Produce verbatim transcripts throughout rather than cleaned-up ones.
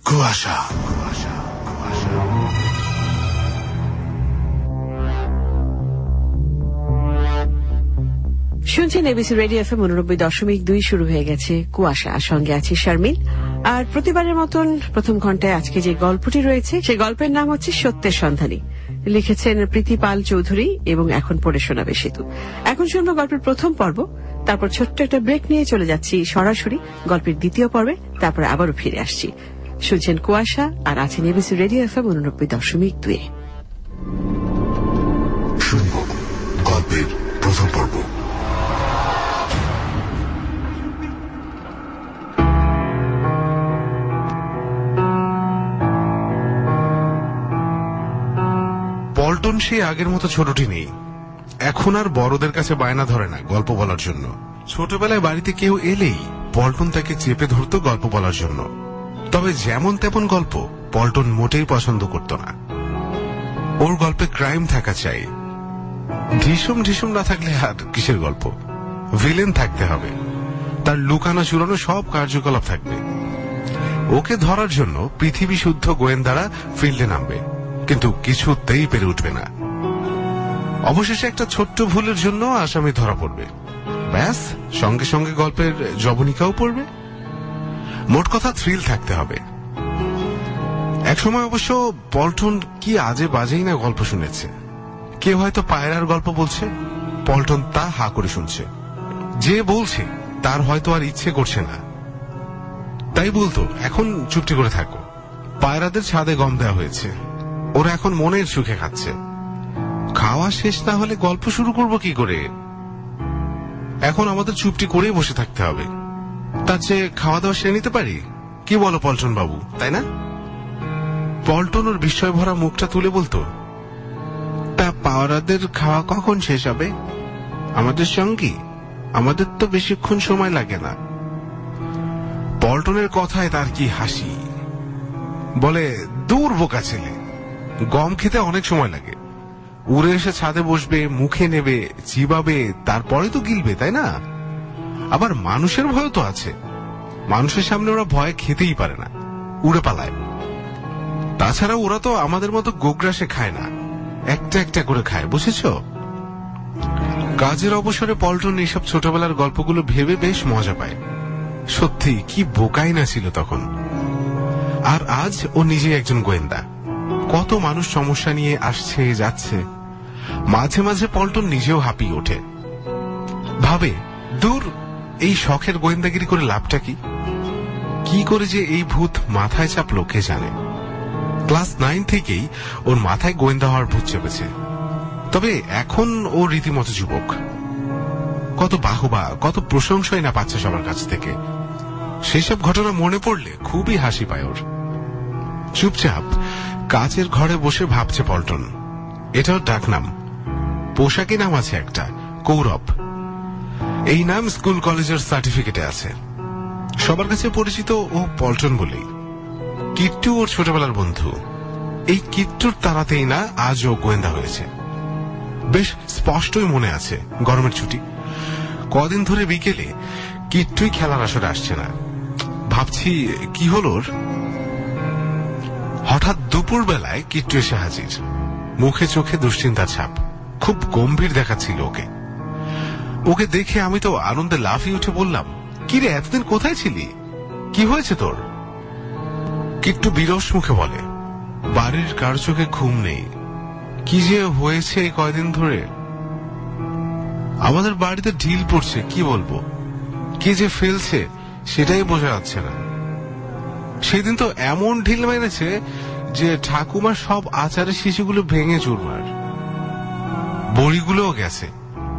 কুয়াশা। শুনছেন ABC radio FM উননব্বই দশমিক দুই। শুরু হয়ে গেছে কুয়াশা। সঙ্গে আছি শারমিন। আর প্রতিবারের মতন প্রথম ঘন্টায় আজকে যে গল্পটি রয়েছে সেই গল্পের নাম হচ্ছে সত্যের সন্ধানী। লিখেছেন প্রীতি পাল চৌধুরী এবং এখন পড়ে শোনাবে সেতু। এখন শুনবো গল্পের প্রথম পর্ব, তারপর ছোট্ট একটা ব্রেক নিয়ে চলে যাচ্ছি সরাসরি গল্পের দ্বিতীয় পর্বে, তারপরে আবারও ফিরে আসছি। শুনছেন কুয়াশা আর আছেন এবিসি রেডিও এফএম উননব্বই দশমিক দুই। শুনব গল্পের প্রথম পর্ব। পল্টন সেই আগের মতো ছোটটি নেই। এখন আর বড়দের কাছে বায়না ধরে না গল্প বলার জন্য। ছোটবেলায় বাড়িতে কেউ এলেই পল্টন তাকে চেপে ধরত গল্প বলার জন্য। তবে যেমন তেমন গল্প পল্টন মোটেই পছন্দ করত না। ওর গল্পে ক্রাইম থাকা চাই। ঢিসুম ঢিসুম না থাকলে আর কিসের গল্প? ভিলেন থাকতে হবে, তার লুকানো চুরানো সব কার্যকলাপ থাকবে। ওকে ধরার জন্য পৃথিবী শুদ্ধ গোয়েন্দারা ফিল্ডে নামবে, কিন্তু কিছুতেই পেরে উঠবে না। অবশেষে একটা ছোট্ট ভুলের জন্য আসামি ধরা পড়বে, ব্যাস সঙ্গে সঙ্গে গল্পের জবনিকাও পড়বে। মোট কথা থ্রিল থাকতে হবে। একসময় অবশ্য পল্টন কি আজে বাজেই না গল্প শুনেছে। কেউ হয়তো পায়রার গল্প বলছে, পল্টন তা হা করে শুনছে। যে বলছে তার হয়তো আর ইচ্ছে করছে না, তাই বলতো এখন চুপটি করে থাকো। পায়রাদের ছাদে গম দেওয়া হয়েছে, ওরা এখন মনের সুখে খাচ্ছে। খাওয়া শেষ না হলে গল্প শুরু করব কি করে? এখন আমাদের চুপটি করেই বসে থাকতে হবে। তার চেয়ে খাওয়া দাওয়া সেরে নিতে পারি, কি বলো পল্টন বাবু, তাই না? পল্টন ওর বিস্ময় ভরা মুখটা তুলে বলতো, তা পায়রাদের খাওয়া কখন শেষ হবে? আমাদের সঙ্গী, আমাদের তো বেশিক্ষণ সময় লাগে না। পল্টনের কথায় তার কি হাসি। বলে, দূর বোকা ছেলে, গম খেতে অনেক সময় লাগে। উড়ে এসে ছাদে বসবে, মুখে নেবে, চিবাবে, তারপরে তো গিলবে, তাই না? আবার মানুষের ভয় তো আছে। মানুষের সামনে ওরা ভয় খেতেই পারে না, উড়ে পালায়। তাছাড়া ওরা তো আমাদের মতো গোগ্রাসে খায় না, একটা একটা করে খায়, বুঝেছ? কাজের অবসরে পল্টন এইসব ছোটবেলার গল্পগুলো ভেবে বেশ মজা পায়। সত্যি কি বোকাই না ছিল তখন। আর আজ ও নিজে একজন গোয়েন্দা। কত মানুষ সমস্যা নিয়ে আসছে যাচ্ছে, মাঝে মাঝে পল্টন নিজেও হাঁপিয়ে ওঠে। ভাবে, দূর, এই শখের গোয়েন্দাগিরি করে লাভটা কি? কি করে যে এই ভূত মাথায় চাপলো কে জানে। ক্লাস নাইন থেকেই ওর মাথায় গোয়েন্দা হওয়ার ভূত চেপেছে। তবে এখন ও রীতিমতো যুবক। কত বাহবা, কত প্রশংসাই না পাচ্ছে সবার কাছ থেকে। সেসব ঘটনা মনে পড়লে খুবই হাসি পায় ওর। চুপচাপ কাচের ঘরে বসে ভাবছে পল্টন। এটাও ডাক নাম, পোশাকি নাম আছে একটা, কৌরব। এই নাম স্কুল কলেজের সার্টিফিকেটে আছে। সবার কাছে পরিচিত ও পল্টন বলেই। কিট্টু ওর ছোটবেলার বন্ধু। এই কিট্টুর তাড়াতেই না আজ ও গোয়েন্দা হয়েছে। বেশ স্পষ্টই মনে আছে গরমের ছুটি। কদিন ধরে বিকেলে কিট্টুই খেলার আসরে আসছে না। ভাবছি কি হল ওর। হঠাৎ দুপুর বেলায় কিট্টু এসে হাজির, মুখে চোখে দুশ্চিন্তার ছাপ। খুব গম্ভীর দেখাচ্ছিল ওকে। ওকে দেখে আমি তো আনন্দে লাফিয়ে উঠে বললাম, কি রে, এতদিন কোথায় ছিলি? কি হয়েছে তোর? কিট্টু বিরস মুখে বলে, বাড়ির কার চোখে ঘুম নেই। কি যে হয়েছে এই কয়দিন ধরে। আমাদের বাড়িতে ঢিল পড়ছে, কি বলবো। কে যে ফেলছে সেটাই বোঝা যাচ্ছে না। সেদিন তো এমন ঢিল মেরেছে যে ঠাকুমার সব আচারের শিশিগুলো ভেঙে চুরমার, বড়িগুলোও গেছে।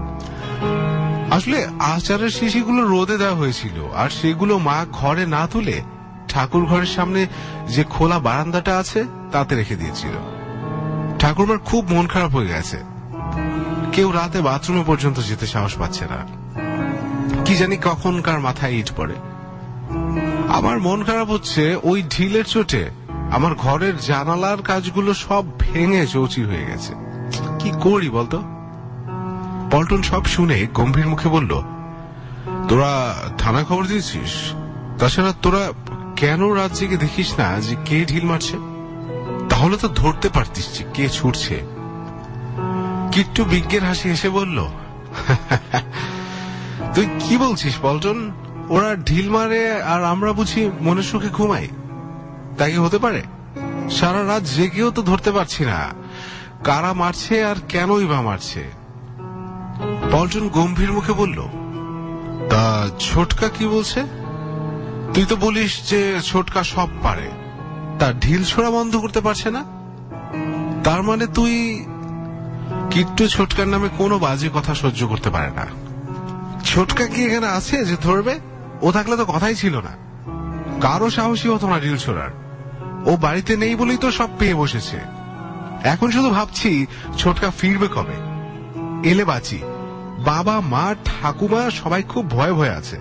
আসলে আচারের শিশিগুলো রোদে দেওয়া হয়েছিল, আর সেগুলো মা ঘরে না তুলে ঠাকুর ঘরের সামনে যে খোলা বারান্দাটা আছে তাতে রেখে দিয়েছিল। ঠাকুরমার খুব মন খারাপ হয়ে গেছে। কেউ রাতে বাথরুমে পর্যন্ত যেতে সাহস পাচ্ছে না। কি জানি কখন কার মাথায় ইট পড়ে। আমার মন খারাপ হচ্ছে ওই ঢিলের চোটে আমার ঘরের জানালার কাজগুলো সব ভেঙে চৌচির হয়ে গেছে। কি করি বলতো? পল্টন সব শুনে গম্ভীর মুখে বলল, তোরা থানা খবর দিয়েছিস? তাছাড়া তোরা কেন রাত জেগে দেখিস না যে কে ঢিল মারছে? তাহলে তো ধরতে পারতিস যে কে ছুটছে। কিট্টু বিজ্ঞের হাসি হেসে বলল, তুই কি বলছিস পল্টন? ওরা ঢিল মারে আর আমরা বুঝি মনের সুখে ঘুমাই? তাই কি হতে পারে? সারা রাত জেগেও তো ধরতে পারছি না কারা মারছে আর কেনই বা মারছে। পল্টন গম্ভীর মুখে বলল, তা ছোটকা কি বলছে? তুই তো বলিস যে ছোটকা সব পারে, তার ঢিল ছোড়া বন্ধ করতে পারছে না। তার মানে তুই... কিট্টু ছোটকার নামে কোনো বাজে কথা সহ্য করতে পারে না। ছোটকা কি এখানে আছে যে ধরবে? ও থাকলে তো কথাই ছিল না, কারো সাহসী হতো না ঢিল ছোড়ার। ও বাড়িতে নেই বলেই তো সব পেয়ে বসেছে। এখন শুধু ভাবছি ছোটকা ফিরবে কবে, এলে বাঁচি। বাবা মা ঠাকুমা সবাই খুব ভয়ে ভয়ে আছে।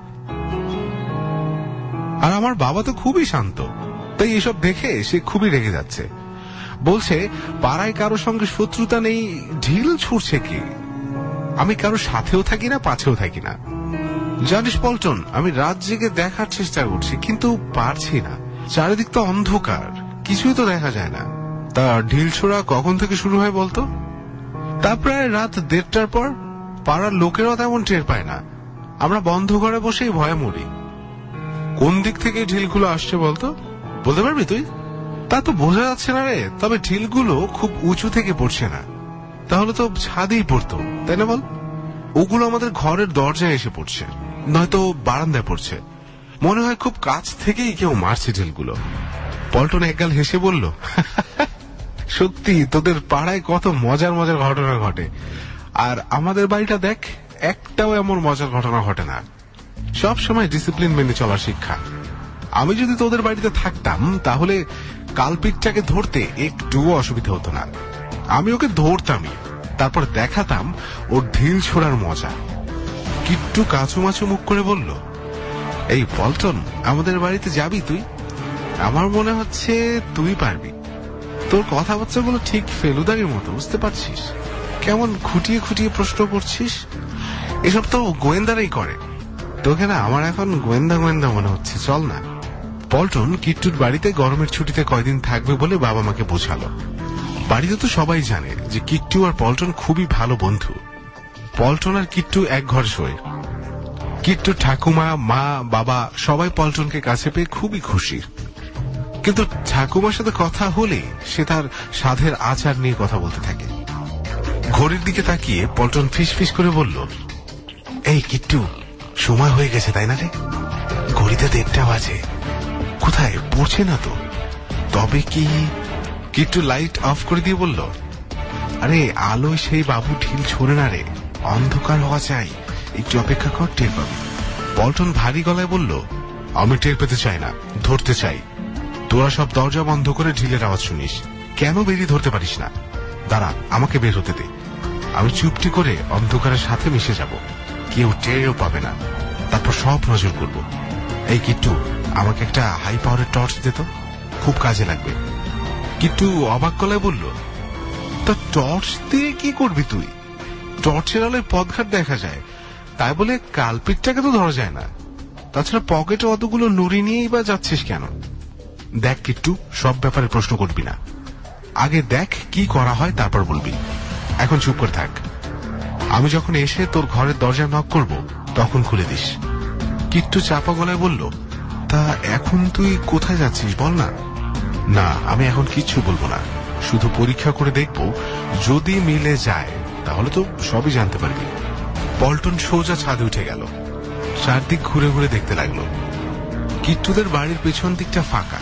আর আমার বাবা তো খুবই শান্ত, তাই এসব দেখে সে খুবই রেগে যাচ্ছে। বলছে পাড়ায় কারো সঙ্গে শত্রুতা নেই, ঢিল ছুড়ছে কি? আমি কারো সাথেও থাকি না, পাছেও থাকি না। জানিস পল্টন, আমি রাত জেগে দেখার চেষ্টা করছি কিন্তু পারছি না। চারিদিক তো অন্ধকার, কিছুই তো দেখা যায় না। তা ঢিল ছোড়া কখন থেকে শুরু হয় বলতো? তা প্রায় রাত দেড়টার পর। পাড়ার লোকেরাও তেমন টের পায় না, আমরা বন্ধ ঘরে বসেই ভয়ে মরি। কোন দিক থেকে ঢিলগুলো আসছে বলতো? বলতে পারবি তুই? তা তো বোঝা যাচ্ছে না রে, তবে ঢিলগুলো খুব উঁচু থেকে পড়ছে না। তাহলে তো ছাদেই পড়তো, তাই না বল? ওগুলো আমাদের ঘরের দরজায় এসে পড়ছে, নয়তো বারান্দায় পড়ছে। মনে হয় খুব কাছ থেকেই কেউ মারছে ঢিলগুলো। পল্টন একগাল হেসে বলল, সত্যি তোদের পাড়ায় কত মজার মজার ঘটনা ঘটে, আর আমাদের বাড়িটা দেখ, একটাও এমন মজার ঘটনা ঘটে না। সব সময় ডিসিপ্লিন মেনে চলার শিক্ষা। আমি যদি তোদের বাড়িতে থাকতাম তাহলে কালপিটটাকে ধরতে একটুও অসুবিধা হতো না। আমি ওকে ধরতামই, তারপর দেখাতাম ওর ঢিল ছোড়ার মজা। কিট্টু কাঁচুমাচু মুখ করে বলল, এই পল্টন, আমাদের বাড়িতে যাবি তুই? আমার মনে হচ্ছে তুই পারবি। তোর কথাবার্তাগুলো ঠিক ফেলুদারির মতো, বুঝতে পারছিস? কেমন খুঁটিয়ে খুঁটিয়ে প্রশ্ন করছিস। এসব তো গোয়েন্দারাই করে। তোকে না আমার এখন গোয়েন্দা গোয়েন্দা মনে হচ্ছে, চল না। পল্টন কিট্টুর বাড়িতে গরমের ছুটিতে কয়দিন থাকবে বলে বাবা মাকে বোঝালো। বাড়িতে তো সবাই জানে যে কিট্টু আর পল্টন খুবই ভালো বন্ধু। পল্টন আর কিট্টু এক ঘর শোয়। কিট্টু ঠাকুমা, মা, বাবা সবাই পল্টনকে কাছে পেয়ে খুবই খুশি। কিন্তু ঠাকুমার সাথে কথা হলে সে তার সাধের আচার নিয়ে কথা বলতে থাকে। ঘড়ির দিকে তাকিয়ে পল্টন ফিস ফিস করে বলল, এই কিট্টু, সময় হয়ে গেছে তাই না রে? ঘড়িতে দেড়টা বাজে। কোথায় পড়ছে না তো? তবে কি? কিট্টু লাইট অফ করে দিয়ে বলল, আরে আলোয় সেই বাবু ঢিল ছোড়ে না রে, অন্ধকার হওয়া চাই, একটু অপেক্ষা কর, টের পাবি। পল্টন ভারী গলায় বলল, আমি টের পেতে চাই না, ধরতে চাই। তোরা সব দরজা বন্ধ করে ঢিলের আওয়াজ শুনিস, কেন বেরিয়ে ধরতে পারিস না? দাঁড়া, আমাকে বের হতে দে। আমি চুপটি করে অন্ধকারের সাথে মিশে যাব, কেউ টেরও পাবে না। তারপর সব নজর করব। এই কিট্টু, আমাকে একটা হাই পাওয়ারের টর্চ দে তো, খুব কাজে লাগবে। কিট্টু অবাক গলায় বলল, তা টর্চ দিয়ে কি করবি তুই? টর্চের আলোয় পথঘাট দেখা যায়, তাই বলে কালপিটটাকে তো ধরা যায় না। তাছাড়া পকেটে অতগুলো নুড়ি নিয়েই বা যাচ্ছিস কেন? দেখ কিট্টু, সব ব্যাপারে প্রশ্ন করবি না, আগে দেখ কি করা হয় তারপর বলবি। এখন চুপ করে থাক। আমি যখন এসে তোর ঘরের দরজা নক করব তখন খুলে দিস। কিট্টু চাপা গলায় বলল, তা এখন তুই কোথায় যাচ্ছিস বল না? না, আমি এখন কিচ্ছু বলবো না, শুধু পরীক্ষা করে দেখব, যদি মিলে যায় তাহলে তো সবই জানতে পারবি। পল্টন সোজা ছাদে উঠে গেল, চারদিক ঘুরে ঘুরে দেখতে লাগলো। কিট্টুদের বাড়ির পেছন দিকটা ফাঁকা,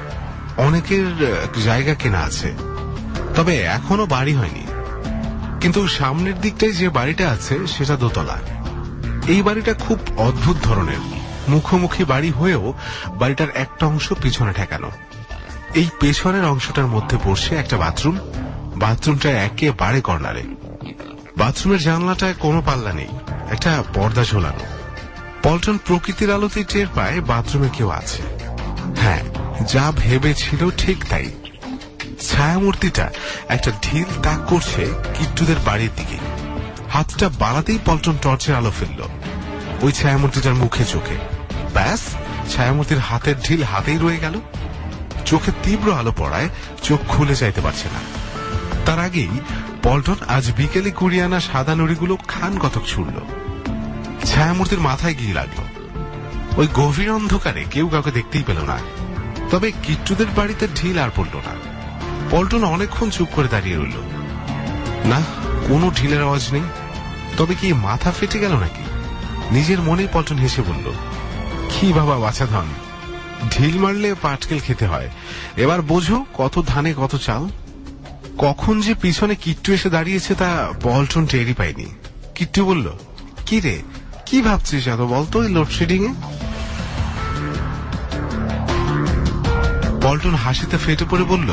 অনেকের জায়গা কেনা আছে, তবে এখনো বাড়ি হয়নি। কিন্তু সামনের দিকটায় যে বাড়িটা আছে সেটা দোতলা। এই বাড়িটা খুব অদ্ভুত ধরনের, মুখোমুখি বাড়ি হয়েও বাড়িটার একটা অংশ পিছনে ঠেকানো। এই পেছনের অংশটার মধ্যে পড়ছে একটা বাথরুম। বাথরুমটা একেবারে কর্নারে। বাথরুমের জানলাটায় কোনো পাল্লা নেই, একটা পর্দা ঝোলানো। পল্টন প্রকৃতির আলোতে টের পায় বাথরুমে কেউ আছে। হ্যাঁ, যা ভেবেছিল ঠিক তাই। ছায়ামূর্তিটা একটা ঢিল তাক করছে কিট্টুদের বাড়ির দিকে। হাতটা বাড়াতেই পল্টন টর্চের আলো ফেলল ওই ছায়ামূর্তিটার মুখে চোখে। ব্যাস, ছায়ামূর্তির হাতের ঢিল হাতেই রয়ে গেল। চোখে তীব্র আলো পড়ায় চোখ খুলে যাইতে পারছে না। তার আগেই পল্টন আজ বিকেলে কুড়িয়ে আনা সাদা নুড়িগুলো খান কতক ছুড়ল, ছায়ামূর্তির মাথায় গিয়ে লাগলো। ওই গভীর অন্ধকারে কেউ কাউকে দেখতেই পেল না, তবে কিট্টুদের বাড়িতে ঢিল আর পড়ল না। পল্টন অনেকক্ষণ চুপ করে দাঁড়িয়ে রইল। না, কোনো ঢিলের আওয়াজ নেই। তবে কি মাথা ফেটে গেল নাকি? নিজের মনেই পল্টন হেসে বলল, কি বাবা বাছাধন, ঢিল মারলে পাটকেল খেতে হয়। এবার বোঝো কত ধানে কত চাল। কখন যে পিছনে কিট্টু এসে দাঁড়িয়েছে তা পল্টন টেরই পায়নি। কিট্টু বলল, কি রে, কি ভাবছিস এত বলতো এই লোডশেডিং এ? পল্টন হাসিতে ফেটে পড়ে বলল,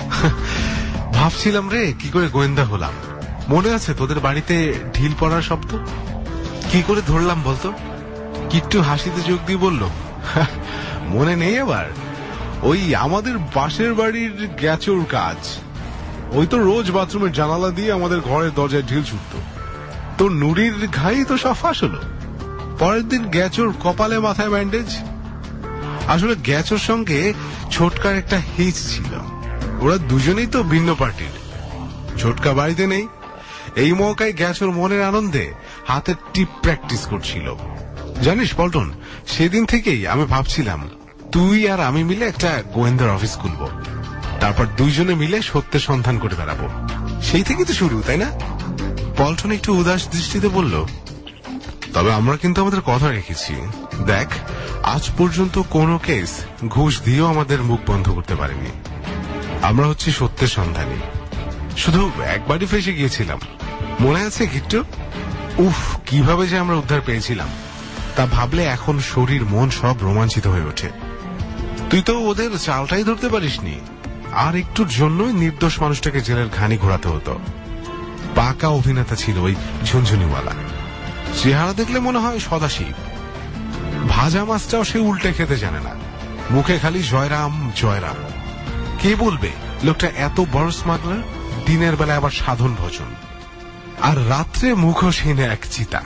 ভাবছিলাম রে কি করে গোয়েন্দা হলাম। মনে আছে তোদের বাড়িতে ঢিল পড়ার শব্দ? কি করে ধরলাম বলতো? কিট্টু হাসিতে যোগ দিয়ে বলল, মনে নেই আবার? ওই আমাদের পাশের বাড়ির গ্যাচোর কাজ। ওই তো রোজ বাথরুমের জানালা দিয়ে আমাদের ঘরের দরজায় ঢিল ছুটত। তোর নুড়ির ঘাই তো সব ফাঁস হলো। পরের দিন গ্যাচোর কপালে মাথায় ব্যান্ডেজ। আসলে গ্যাচোর সঙ্গে ছোটকার একটা হিচ ছিল। ওরা দুজনেই তো ভিন্ন পার্টির। ছোটকা বাড়িতে নেই। এই মৌকায় গ্যাচোর মনের আনন্দে হাতের টিপ প্র্যাকটিস করছিল। জানিস পল্টন, সেদিন থেকেই আমি ভাবছিলাম তুই আর আমি মিলে একটা গোয়েন্দার অফিস খুলবো, তারপর দুইজনে মিলে সত্যের সন্ধান করে বেড়াবো। সেই থেকে তো শুরু, তাই না? পল্টন একটু উদাস দৃষ্টিতে বলল, তবে আমরা কিন্তু আমাদের কথা রেখেছি। দেখ, আজ পর্যন্ত কোনো কেস ঘুষ দিয়েও আমাদের মুখ বন্ধ করতে পারেনি। আমরা হচ্ছি সত্যের সন্ধানী। শুধু একবারই ফেসে গিয়েছিলাম, মনে আছে কিট্টু? উফ, কিভাবে যে আমরা উদ্ধার পেয়েছিলাম তা ভাবলে এখন শরীর মন সব রোমাঞ্চিত হয়ে ওঠে। তুই তো ওদের চালটাই ধরতে পারিসনি। আর একটুর জন্যই নির্দোষ মানুষটাকে জেলের ঘানি ঘোরাতে হতো। পাকা অভিনেতা ছিল ওই ঝুনঝুনিওয়ালা। চেহারা দেখলে মনে হয় সদাশিব। ভাজা মাছটাও সে উল্টে খেতে জানে না, মুখে খালি জয়রাম জয়রাম। কে বলবে লোকটা এত বড় স্মাগলার? দিনের বেলা আবার সাধন ভোজন, আর রাত্রে মুখোশহীন এক চিতা।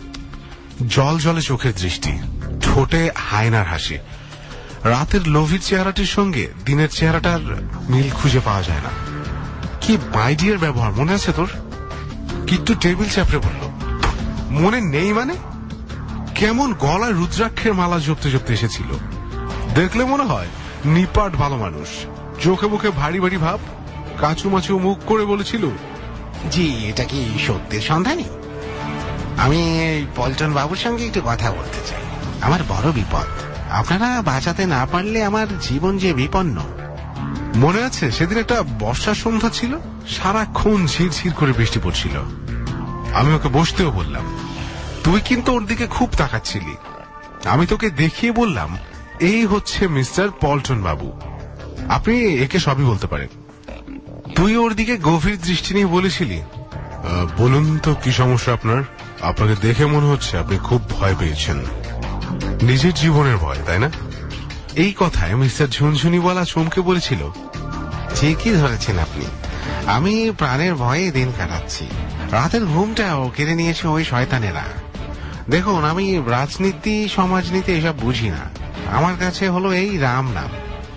জল জলে চোখের দৃষ্টি, ঠোঁটে হায়নার হাসি। রাতের লোভীর চেহারাটির সঙ্গে দিনের চেহারাটার মিল খুঁজে পাওয়া যায় না। কি মাইডিয়ার ব্যবহার, মনে আছে তোর? কিট্টু টেবিল চাপড়ে বলল, মনে নেই মানে? কেমন গলায় রুদ্রাক্ষের মালা জপতে জপতে এসেছিল। দেখলে মনে হয় নিপাট ভালো মানুষ। চোখে মুখে ভারী ভারী ভাব, কাচু মাচু মুখ করে বলেছিল, জি, এটা কি সত্যের সন্ধানী? আমি পল্টন বাবুর সঙ্গে একটু কথা বলতে চাই। আমার বড় বিপদ। আপনারা বাঁচাতে না পারলে আমার জীবন যে বিপন্ন। মনে আছে সেদিন একটা বর্ষার সন্ধ্যা ছিল, সারাক্ষণ ঝিরঝির করে বৃষ্টি পড়ছিল। আমি ওকে বসতেও বললাম, তুই কিন্তু ওর দিকে খুব তাকাচ্ছিলি। আমি তোকে দেখিয়ে বললাম, এই হচ্ছে মিস্টার পল্টন বাবু, আপনি একে সবই বলতে পারেন। তুই ওর দিকে গভীর দৃষ্টি নিয়ে বলেছিলি, বলুন তো কি সমস্যা আপনার? আপনাকে দেখে মনে হচ্ছে আপনি খুব ভয় পেয়েছেন। নিজের জীবনের ভয়, তাই না? এই কথায় মিস্টার ঝুনঝুনিওয়ালা চমকে বলেছিল, ঠিকই ধরেছেন আপনি। আমি প্রাণের ভয়ে দিন কাটাচ্ছি। রাতের ঘুমটাও কেড়ে নিয়েছে ওই শয়তানেরা। দেখুন, আমি রাজনীতি সমাজনীতি এসব বুঝি না। আমার কাছে হলো এই রাম নাম।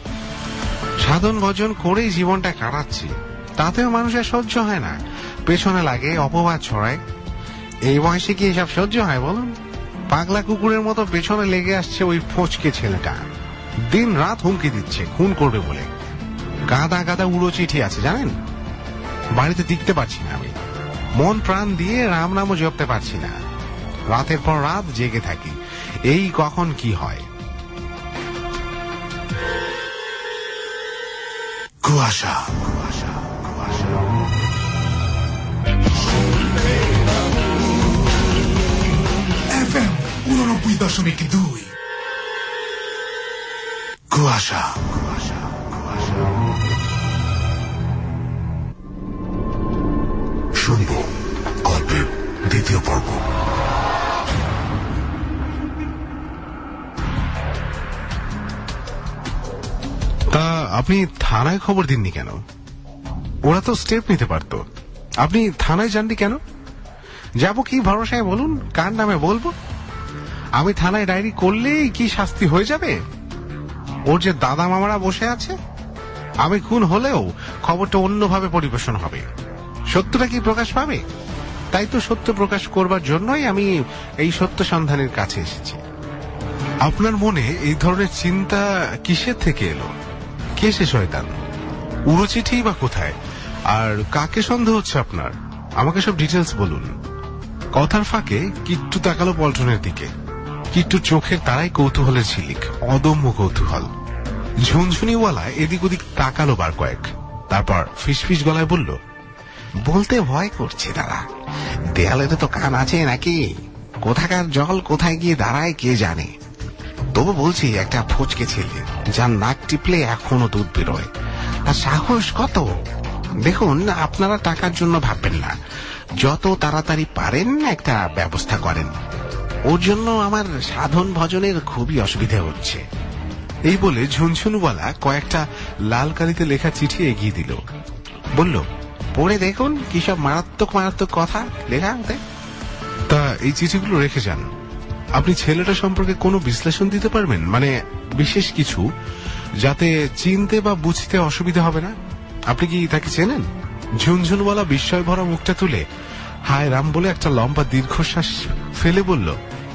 সাধন ভজন করেই জীবনটা কাটাচ্ছি। তাতেও মানুষের সহ্য হয় না, পেছনে লাগে, অপবাদ ছড়ায়। এই বয়সে কি এসব সহ্য হয় বলুন? পাগলা কুকুরের মতো পেছনে লেগে আসছে ওই ফচকে ছেলেটা। দিন রাত হুমকি দিচ্ছে খুন করবে বলে। গাদা গাদা উড়ো চিঠি আছে জানেন। বাড়িতে টিকতে পারছি না আমি। মন প্রাণ দিয়ে রাম নামও জপতে পারছি না। রাতের পর রাত জেগে থাকি, এই কখন কি হয়। কুয়াশা কুয়াশা কুয়াশা এফ এম উননব্বই দশমিক দুই। কুয়াশা কুয়াশা কুয়াশা শুনব গল্পের দ্বিতীয় পর্ব। তা আপনি থানায় খবর দিননি কেন? ওরা তো স্টেপ নিতে পারত। আপনি থানায় যাননি কেন? যাব কি ভরসায় বলুন? কার নামে বলবো? আমি থানায় ডায়েরি করলেই কি শাস্তি হয়ে যাবে? ওর যে দাদা মামারা বসে আছে, আমি খুন হলেও খবরটা অন্যভাবে পরিবেশন হবে, সত্যটা কি প্রকাশ পাবে? তাই তো সত্য প্রকাশ করবার জন্যই আমি এই সত্য সন্ধানের কাছে এসেছি। আপনার মনে এই ধরনের চিন্তা কিসের থেকে এলো? কে সে শয়তান? উড়ো চিঠি বা কোথায়? আর কাকে সন্দেহ হচ্ছে আপনার? আমাকে সব ডিটেলস বলুন। কথার ফাঁকে কিট্টু তাকালো পল্টনের দিকে। কিট্টুর চোখের তারাই কৌতূহলের ঝিলিক, অদম্য কৌতূহল। ঝুনঝুনিওয়ালা এদিক ওদিক তাকালো বার কয়েক, তারপর ফিসফিস গলায় বলল, বলতে ভয় করছে দাদা, দেয়ালেতে তো কান আছে নাকি? কোথাকার জল কোথায় গিয়ে দাঁড়ায় কে জানে। তবু বলছি, একটা ফচকে ছেলে যার নাক টিপলে এখনো দুধ বেরোয়, তার সাহস কত! দেখুন, আপনারা টাকার জন্য ভাববেন না, যত তাড়াতাড়ি পারেন একটা ব্যবস্থা করেন। ওর জন্য আমার সাধন ভজনের খুবই অসুবিধা হচ্ছে। এই বলে ঝুনঝুনওয়ালা কয়েকটা লাল কালিতে লেখা চিঠি এগিয়ে দিল। বলল, পড়ে দেখুন কি সব মারাত্মক মারাত্মক কথা লেখা আছে। তা এই চিঠিগুলো রেখে যান। আপনি ছেলেটা সম্পর্কে কোনো বিশ্লেষণ দিতে পারবেন? মানে বিশেষ কিছু, যাতে চিনতে বা বুঝতে অসুবিধা হবে না। আপনি কি তাকে চেনেন? ঝুনঝুনওয়ালা বিস্ময় ভরা মুখটা তুলে হায় রাম বলে একটা লম্বা দীর্ঘশ্বাস ফেলে বলল,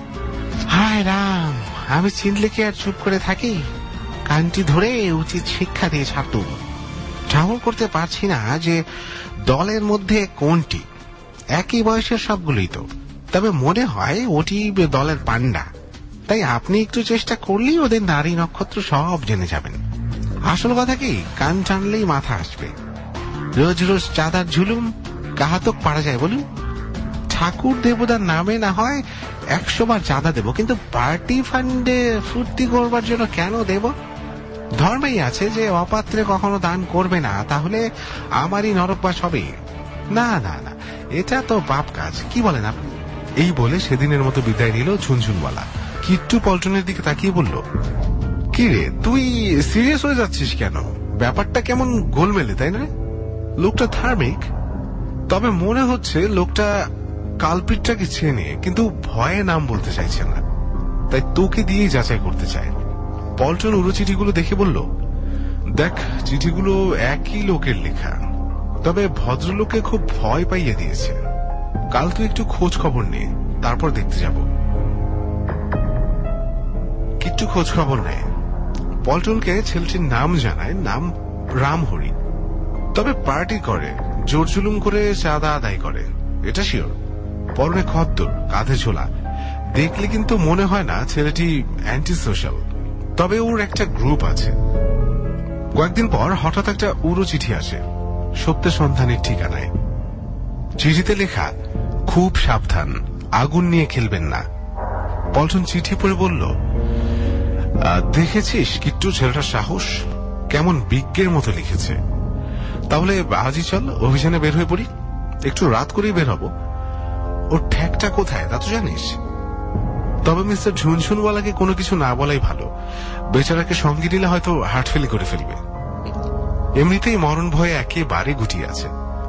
হায় রাম, আমি চিনলে কি আর চুপ করে থাকি? কানটি ধরে উচিত শিক্ষা দিয়ে ছাড়তুম। ঠাহর করতে পারছি না যে দলের মধ্যে কোনটি। একই বয়সের সবগুলোই তো, তবে মনে হয় ওটি দলের পান্ডা। তাই আপনি একটু চেষ্টা করলেই ওদের নারী নক্ষত্র সব জেনে যাবেন। আসল কথা কি, কান টানলেই মাথা আসবে। রোজ রোজ চাঁদার ঝুলুম কাহাতক পারা যায় বলুন? ঠাকুর দেবতার নামে না হয় একশো বার চাঁদা দেব, কিন্তু পার্টি ফান্ডে ফুর্তি করবার জন্য কেন দেব? ধর্মেই আছে যে অপাত্রে কখনো দান করবে না, তাহলে আমারই নরকবাস হবে। না না না, এটা তো পাপ কাজ। কি বলেন আপনি? এই বলে সেদিনের মতো বিদায় নিল ঝুনঝুনওয়ালা। কিট্টু পল্টনের দিকে তাকিয়ে বলল, কি রে, তুই সিরিয়াস হয়ে যাচ্ছিস কেন? ব্যাপারটা কেমন গোলমেলে, তাই না? লোকটা ধার্মিক, তবে মনে হচ্ছে লোকটা কালপিটটাকে চেনে, কিন্তু ভয়ে নাম বলতে চাইছে না, তাই তোকে দিয়েই যাচাই করতে চায়। পল্টন উড়ো চিঠিগুলো দেখে বলল, দেখ, চিঠিগুলো একই লোকের লেখা, তবে ভদ্রলোকে খুব ভয় পাইয়ে দিয়েছে। কাল তুই একটু খোঁজ খবর নে, তারপর দেখতে যাব। কিট্টু খোঁজ খবর নেয়। পল্টনকে ছেলেটির নাম জানায়, নাম রামহরি। তবে পার্টি করে, জোর জুলুম করে চাঁদা আদায় করে, এটা শিওর। পরনে খদ্দর, কাঁধে ঝোলা। দেখলে কিন্তু মনে হয় না ছেলেটি অ্যান্টি সোশ্যাল, তবে ওর একটা গ্রুপ আছে। কয়েকদিন পর হঠাৎ একটা উড়ো চিঠি আসে, সত্যের সন্ধানের ঠিকানায়। চিঠিতে লেখা, খুব সাবধান, আগুন নিয়ে খেলবেন না। পল্টন চিঠি পড়ে বলল, দেখেছিস কিট্টু ছেলেটার সাহস, কেমন বিজ্ঞের মতো লিখেছে। তাহলে আজই চল অভিযানে বের হয়ে পড়ি। একটু রাত করেই বের হব। ওর ঠেকটা কোথায় তা তো জানিস। তবে মিস্টার ঝুনঝুনওয়ালাকে কোনো কিছু না বলাই ভালো, বেচারাকে সঙ্গে নিলে হয়তো হার্টফেলি করে ফেলবে। এমনিতেই মরণ ভয়ে একেবারে গুটিয়ে আছে।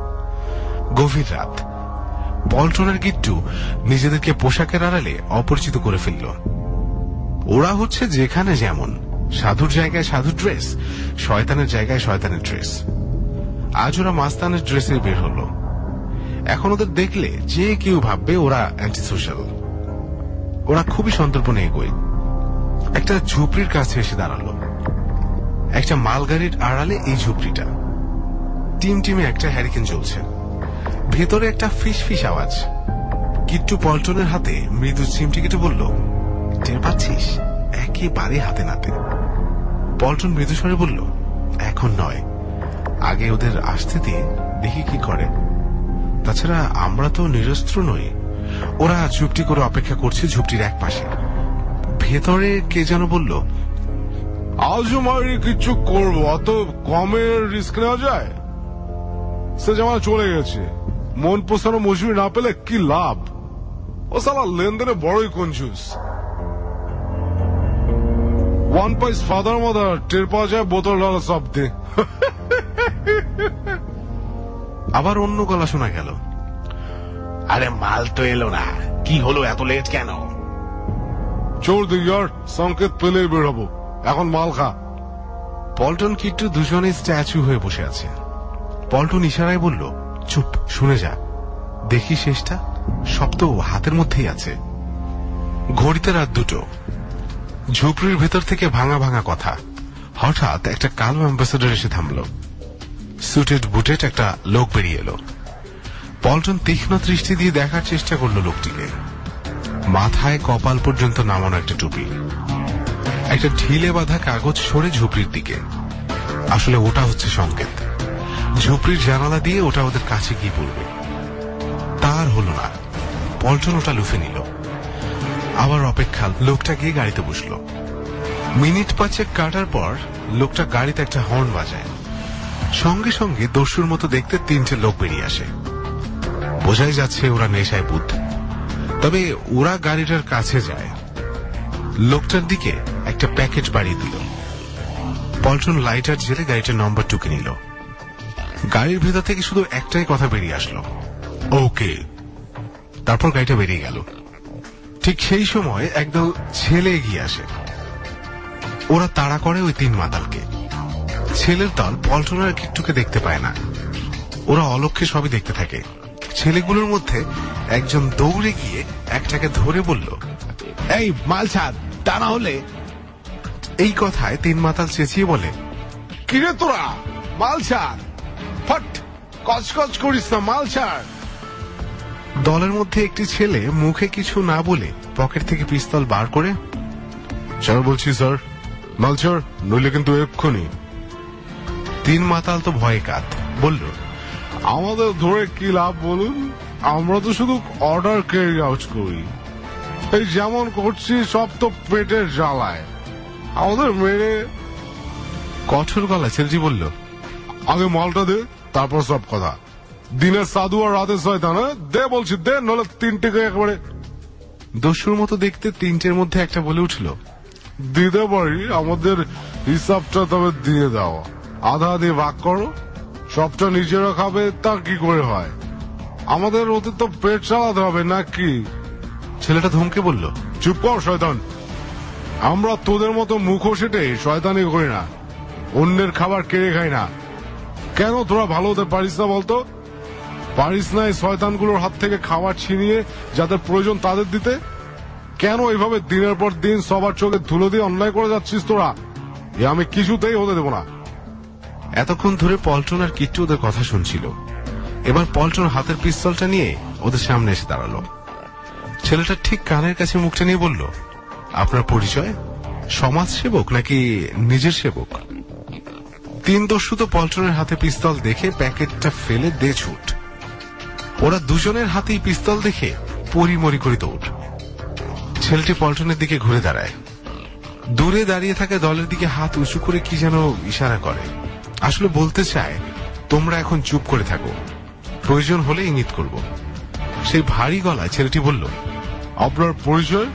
গভীর রাত। পল্টনের কিট্টু নিজেদেরকে পোশাকের আড়ালে অপরিচিত করে ফেলল। ওরা হচ্ছে যেখানে যেমন, সাধুর জায়গায় সাধু ড্রেস, শয়তানের জায়গায় শয়তানের ড্রেস। আজ ওরা মাস্তানের ড্রেসে বের হলো। এখন ওদের দেখলে যে কেউ ভাববে ওরা অ্যান্টি সোশ্যাল। ওরা খুবই সন্তর্পণে এগোয়। একটা ঝুপড়ির কাছে এসে দাঁড়ালো। একটা মালগাড়ির আড়ালে এই ঝুপড়িটা। টিম টিমে একটা হ্যারিকেন জ্বলছে। ভেতরে একটা ফিস ফিস আওয়াজ। কিট্টু পল্টনের হাতে মৃদু চিমটি কেটে বলল, টের পাচ্ছিস? একেবারে হাতে নাতে। পল্টন মৃদু স্বরে বলল, এখন নয়, আগে ওদের আসতে দিয়ে দেখি কি করে। তাছাড়া আমরা তো নিরস্ত্র নই। ওরা চুপটি করে অপেক্ষা করছে ঝুপটির এক পাশে। ভেতরে কে যেন বলল, আজও মারি কিছু করবো, অত কমের রিস্ক নেওয়া যায়? সে জামা চলে গেছে, মন পোষানো মজুরি না পেলে কি লাভ? ও সালা লেনদেনে বড়ই কনজুস। ওয়ান পাইস ফাদার মাদার টের পাওয়া যায় বোতল ডালা শব্দে। আবার অন্য গলা শোনা গেল, আরে মাল তো এলো না, কি হলো, এত লেট কেন? চোর দিয়ার সংকেত পেলে বেরোবো, এখন মাল খা। পল্টন কিট্টু দুজনে স্ট্যাচু হয়ে বসে আছে। পল্টন ইশারায় বলল, চুপ, শুনে যা, দেখি শেষটা, সব তো হাতের মধ্যেই আছে। ঘড়িতে রাত দুটো। ঝুপড়ির ভেতর থেকে ভাঙা ভাঙা কথা। হঠাৎ একটা কালো অ্যাম্বাসেডর এসে থামল। সুটেড বুটেড একটা লোক বেরিয়ে এলো। পল্টন তীক্ষ্ণ দৃষ্টি দিয়ে দেখার চেষ্টা করলো লোকটিকে। মাথায় কপাল পর্যন্ত নামানো একটা টুপি, একটা ঢিলে বাঁধা কাগজ সরে ঝুপড়ির দিকে। আসলে ওটা হচ্ছে সংকেত। ঝুপড়ির জানালা দিয়ে ওটা ওদের কাছে গিয়ে পড়বে। তার হলো না। পল্টন ওটা লুফে নিল। আবার অপেক্ষা। লোকটা গিয়ে গাড়িতে বসলো। মিনিট পাঁচেক কাটার পর লোকটা গাড়িতে একটা হর্ন বাজায়। সঙ্গে সঙ্গে দস্যুর মতো দেখতে তিনটে লোক বেরিয়ে আসে। বোঝাই যাচ্ছে ওরা নেশায় বুদ্ধ। তবে ওরা গাড়িটার কাছে যায়। লোকটার দিকে একটা প্যাকেট বাড়িয়ে দিল। পল্টন লাইটার জেলে গাড়িটার নম্বর টুকে নিল। গাড়ির ভেতর থেকে শুধু একটাই কথা বেরিয়ে আসলো, ওকে। তারপর গাড়িটা বেরিয়ে গেল। ঠিক সেই সময় একদল ছেলে এগিয়ে আসে। ওরা তাড়া করে ওই তিন মাতালকে। ছেলের দল পল্টন আর কিট্টুকে দেখতে পায় না। ওরা অলক্ষ্যে সবই দেখতে থাকে। ছেলেগুলোর মধ্যে একজন দৌড়ে গিয়ে একটাকে ধরে বলল, এই মাল ছাড়, তা না হলে। এই কথায় তিন মাতাল চেঁচিয়ে বলে, কিরে তোরা, মাল ছাড়, ফট, কচকচ করিস না, মাল ছাড়। দলের মধ্যে একটি ছেলে মুখে কিছু না বলে পকেট থেকে পিস্তল বার করে, স্যার বলছি স্যার, মাল ছাড়, নইলে কিন্তু এক্ষুনি। তিন মাতাল তো ভয়ে কাত, বলল, আমাদের ধরে কি লাভ বলুন, আমরা তো শুধু অর্ডার ক্যারি আউট করি। এই যেমন করছি সব তো পেটের জ্বালায়, আমাদের মেরে। কঠোর গলা ছেলেটি বলল, আগে মালটা দে, তারপর সব কথা। দিনের সাধু আর রাতের শয়তান, দে বলছি দে, নলে তিনটিকে একবারে। দস্যুর মতো দেখতে তিনটের মধ্যে একটা বলে উঠল, দিতে পারি, আমাদের হিসাবটা তবে দিয়ে দাও, আধা আধি ভাগ করো, সবটা নিজেরা খাবে, তা কি করে হয়? আমাদের ওদের তো পেট চালাতে হবে নাকি? ছেলেটা ধমকে বলল, চুপ কর শয়তান, আমরা তোদের মতো মুখো সেটে শয়তানি করি না, অন্যের খাবার কেড়ে খাই না। কেন তোরা ভালো হতে পারিস না বলতো? পারিস না এই শয়তানগুলোর হাত থেকে খাবার ছিনিয়ে যাদের প্রয়োজন তাদের দিতে? কেন এইভাবে দিনের পর দিন সবার চোখে ধুলো দিয়ে অন্যায় করে যাচ্ছিস তোরা? এ আমি কিছুতেই হতে দেব না। এতক্ষণ ধরে পল্টন আর কিট্টু ওদের কথা শুনছিল। এবার পল্টন হাতের পিস্তলটা নিয়ে ওদের সামনে এসে দাঁড়ালো। ছেলেটা ঠিক কানের কাছে মুখটা নিয়ে বলল, আপনার পরিচয়? সমাজ সেবক নাকি নিজের সেবক? তিন দস্যু তো পল্টনের হাতে পিস্তল দেখে প্যাকেটটা ফেলে দে ছুট। ওরা দুজনের হাতেই পিস্তল দেখে পরিমরি করে দৌড়। ছেলেটি পল্টনের দিকে ঘুরে দাঁড়ায়। দূরে দাঁড়িয়ে থাকা দলের দিকে হাত উঁচু করে কি যেন ইশারা করে। আসলে বলতে চায়, তোমরা এখন চুপ করে থাকো, প্রয়োজন হলে ইঙ্গিত করব। সেই ভারী গলায় ছেলেটি বলল, আপনার পরিচয়?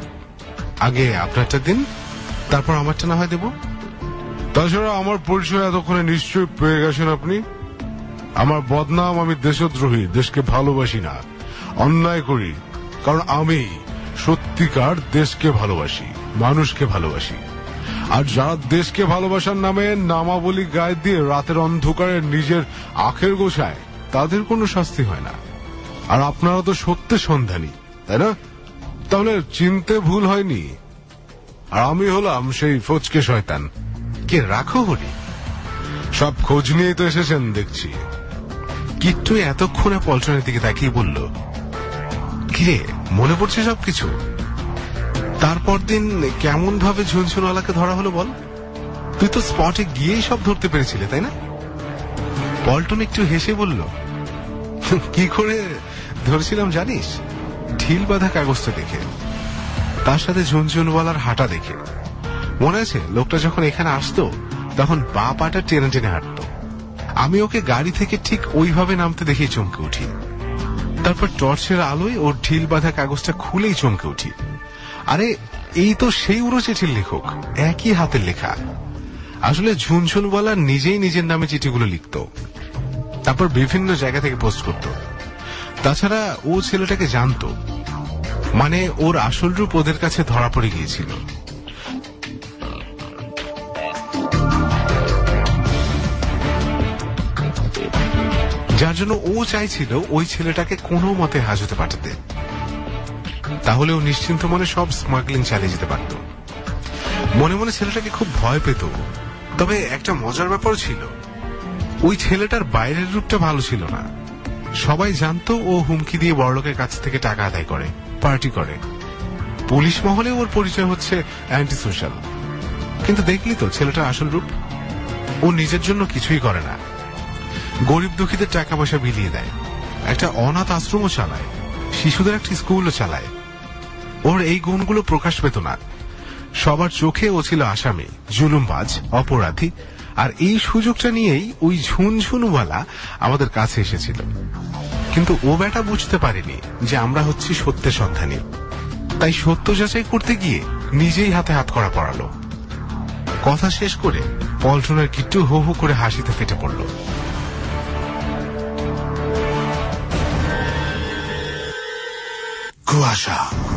আগে আপনারটা দিন, তারপর আমারটা না হয় দেব। তাছাড়া আমার পরিচয় এতক্ষণে নিশ্চয়ই পেয়ে গেছেন আপনি। আমার বদনাম, আমি দেশদ্রোহী, দেশকে ভালোবাসি না, অন্যায় করি, কারণ আমি সত্যিকার দেশকে ভালোবাসি, মানুষকে ভালোবাসি। আর যারা দেশকে ভালোবাসার নামে নামাবলী গায়ে দিয়ে রাতের অন্ধকারে নিজের আখের গোছায়, তাদের কোনো শাস্তি হয় না। আর আপনারা তো সত্যের সন্ধানী, তাই না? তাহলে চিনতে ভুল হয়নি। আর আমি হলাম সেই ফচকে শয়তান। কে রাখো হরি? সব খোঁজ নিয়েই তো এসেছেন দেখছি। কিট্টু এতক্ষণে পল্টনের দিকে তাকিয়ে বলল, কিরে, মনে পড়ছে সবকিছু? তারপর দিন কেমন ভাবে ঝুনঝুনওয়ালাকে ধরা হলো বল? তুই তো স্পটে গিয়েই সব ধরতে পেরেছিলে, তাই না? পল্টন একটু হেসে বলল, কি করে ধরেছিলাম জানিস? ঢিল বাঁধা কাগজটা দেখে, তার সাথে ঝুনঝুনওয়ালার হাঁটা দেখে। মনে আছে লোকটা যখন এখানে আসতো তখন বা পাটা টেনে টেনে হাঁটতো। আমি ওকে গাড়ি থেকে ঠিক ওইভাবে নামতে দেখে চমকে উঠি। তারপর টর্চের আলোয় ওর ঢিল বাঁধা কাগজটা খুলেই চমকে উঠি। আরে এই তো সেই উড়ো চিঠির লেখক, একই হাতের লেখা। আসলে ঝুনঝুনওয়ালা নিজেই নিজের নামে চিঠিগুলো লিখত, তারপর বিভিন্ন জায়গা থেকে পোস্ট করত। তাছাড়া ও ছেলেটাকে জানতো। মানে ওর আসল রূপ ওদের কাছে ধরা পড়ে গিয়েছিল। যার জন্য ও চাইছিল ওই ছেলেটাকে কোনো মতে হাজতে পাঠাতে, তাহলে ও নিশ্চিন্ত মনে সব স্মাগলিং চালিয়ে যেতে পারত। মনে মনে ছেলেটাকে খুব ভয় পেত। তবে একটা মজার ব্যাপার ছিল, ওই ছেলেটার বাইরের রূপটা ভালো ছিল না। সবাই জানতো ও হুমকি দিয়ে বড়লোকের কাছ থেকে টাকা আদায় করে, পার্টি করে। পুলিশ মহলে ওর পরিচয় হচ্ছে অ্যান্টি সোশ্যাল। কিন্তু দেখলি তো ছেলেটার আসল রূপ? ও নিজের জন্য কিছুই করে না, গরিব দুঃখীদের টাকা পয়সা বিলিয়ে দেয়, একটা অনাথ আশ্রমও চালায়, শিশুদের একটা স্কুলও চালায়। ওর এই গুণগুলো প্রকাশ পেত না। সবার চোখে ও ছিল আসামি, জুলুমবাজ, অপরাধী। আর এই সুযোগটা নিয়েই ওই ঝুনঝুনওয়ালা আমাদের কাছে এসেছিল। কিন্তু ও বেটা বুঝতে পারেনি যে আমরা হচ্ছি সত্যের সন্ধানী। তাই সত্য যাচাই করতে গিয়ে নিজেই হাতে হাত করা পড়ালো। কথা শেষ করে পল্টনের কিট্টু হো হো করে হাসিতে ফেটে পড়ল। কুয়াশা।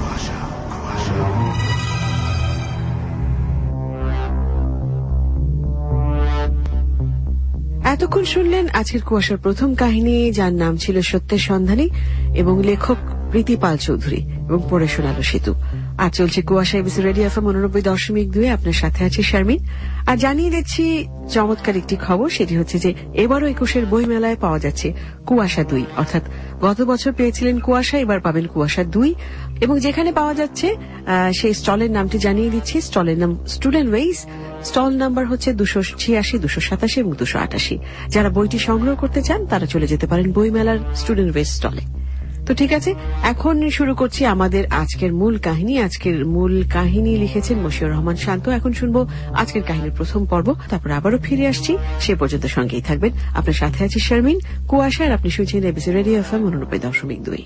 এতক্ষণ শুনলেন আজকের কুয়াশার প্রথম কাহিনী, যার নাম ছিল সত্যের সন্ধানী, এবং লেখক প্রীতি পাল চৌধুরী, এবং পড়ে শোনালো সেতু। আর চলছে কুয়াশা এবিসি রেডিও এফএম উননব্বই দশমিক দুই। আপনার সাথে আছে শারমিন। আর জানিয়ে দিচ্ছি চমৎকার একটি খবর, সেটি হচ্ছে যে এবারও একুশের বই মেলায় পাওয়া যাচ্ছে কুয়াশা দুই। অর্থাৎ গত বছর পেয়েছিলেন কুয়াশা, এবার পাবেন কুয়াশা দুই। এবং যেখানে পাওয়া যাচ্ছে সেই স্টলের নামটি জানিয়ে দিচ্ছি। স্টলের নাম স্টুডেন্ট ওয়েজ। স্টল নাম্বার হচ্ছে দুশো ছিয়াশি, দুশো সাতাশি এবং দুশো আটাশি। যারা বইটি সংগ্রহ করতে চান তারা চলে যেতে পারেন বই মেলার স্টুডেন্ট ওয়েজ স্টলে। তো ঠিক আছে, এখন শুরু করছি আমাদের আজকের মূল কাহিনী। আজকের মূল কাহিনী লিখেছেন মশিউর রহমান শান্ত। এখন শুনবো আজকের কাহিনীর প্রথম পর্ব, তারপর আবারও ফিরে আসছি। সে পর্যন্ত সঙ্গেই থাকবেন। আপনার সাথে আছি শারমিন। কুয়াশা, আর আপনি শুনছেন এবিসি রেডিও এফএম উননব্বই দশমিক দুই।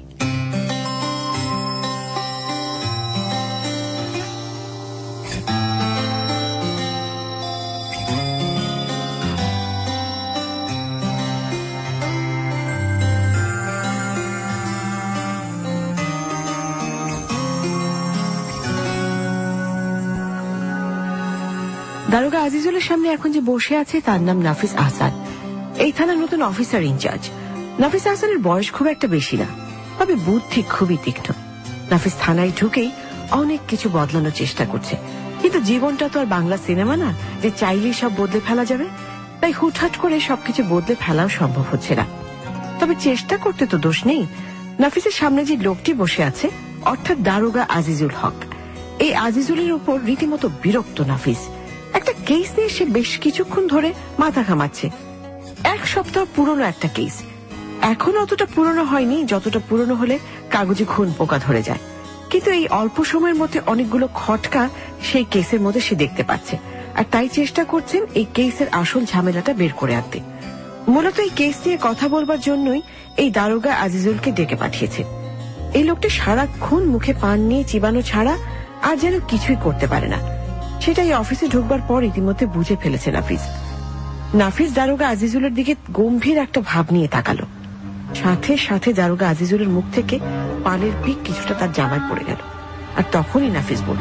দারোগা আজিজুলের সামনে এখন যে বসে আছে তার নাম নাফিস আহসান, এই থানার নতুন অফিসার ইনচার্জ। নাফিস আহসানের বয়স খুব একটা বেশি না, তবে বুদ্ধি খুবই তীক্ষ্ণ। নাফিস থানায় ঢুকেই অনেক কিছু বদলানোর চেষ্টা করছে, কিন্তু জীবনটা তো আর বাংলা সিনেমা না যে চাইলেই সব বদলে ফেলা যাবে। তাই হুটহাট করে সবকিছু বদলে ফেলাও সম্ভব হচ্ছে না। তবে চেষ্টা করতে তো দোষ নেই। নাফিসের সামনে যে লোকটি বসে আছে, অর্থাৎ দারোগা আজিজুল হক, এই আজিজুলের উপর রীতিমতো বিরক্ত নাফিস। একটা কেস নিয়ে সে বেশ কিছুক্ষণ ধরে মাথা ঘামাচ্ছে। এক সপ্তাহ পুরনো একটা কেস, এখন অতটা পুরনো হয়নি যতটা পুরনো হলে কাগজে খুন পোকা ধরে যায়। কিন্তু এই অল্প সময়ের মধ্যে অনেকগুলো খটকা সেই কেসের মধ্যে সে দেখতে পাচ্ছে, আর তাই চেষ্টা করছেন এই কেসের আসল ঝামেলাটা বের করে আনতে। মূলত এই কেস নিয়ে কথা বলবার জন্যই এই দারোগা আজিজুলকে ডেকে পাঠিয়েছে। এই লোকটি সারাক্ষণ মুখে পান নিয়ে চিবানো ছাড়া আর যেন কিছুই করতে পারে না। সেটাই অফিসে ঢুকবার পর ইতিমধ্যে বুঝে ফেলেছে নাফিস। নাফিস দারোগা আজিজুলের দিকে গম্ভীর একটা ভাব নিয়ে তাকালো। সাথে সাথে দারোগা আজিজুলের মুখ থেকে পানের পিক কিছুটা তার জামায় পড়ে গেল। আর তখনই নাফিস বলল,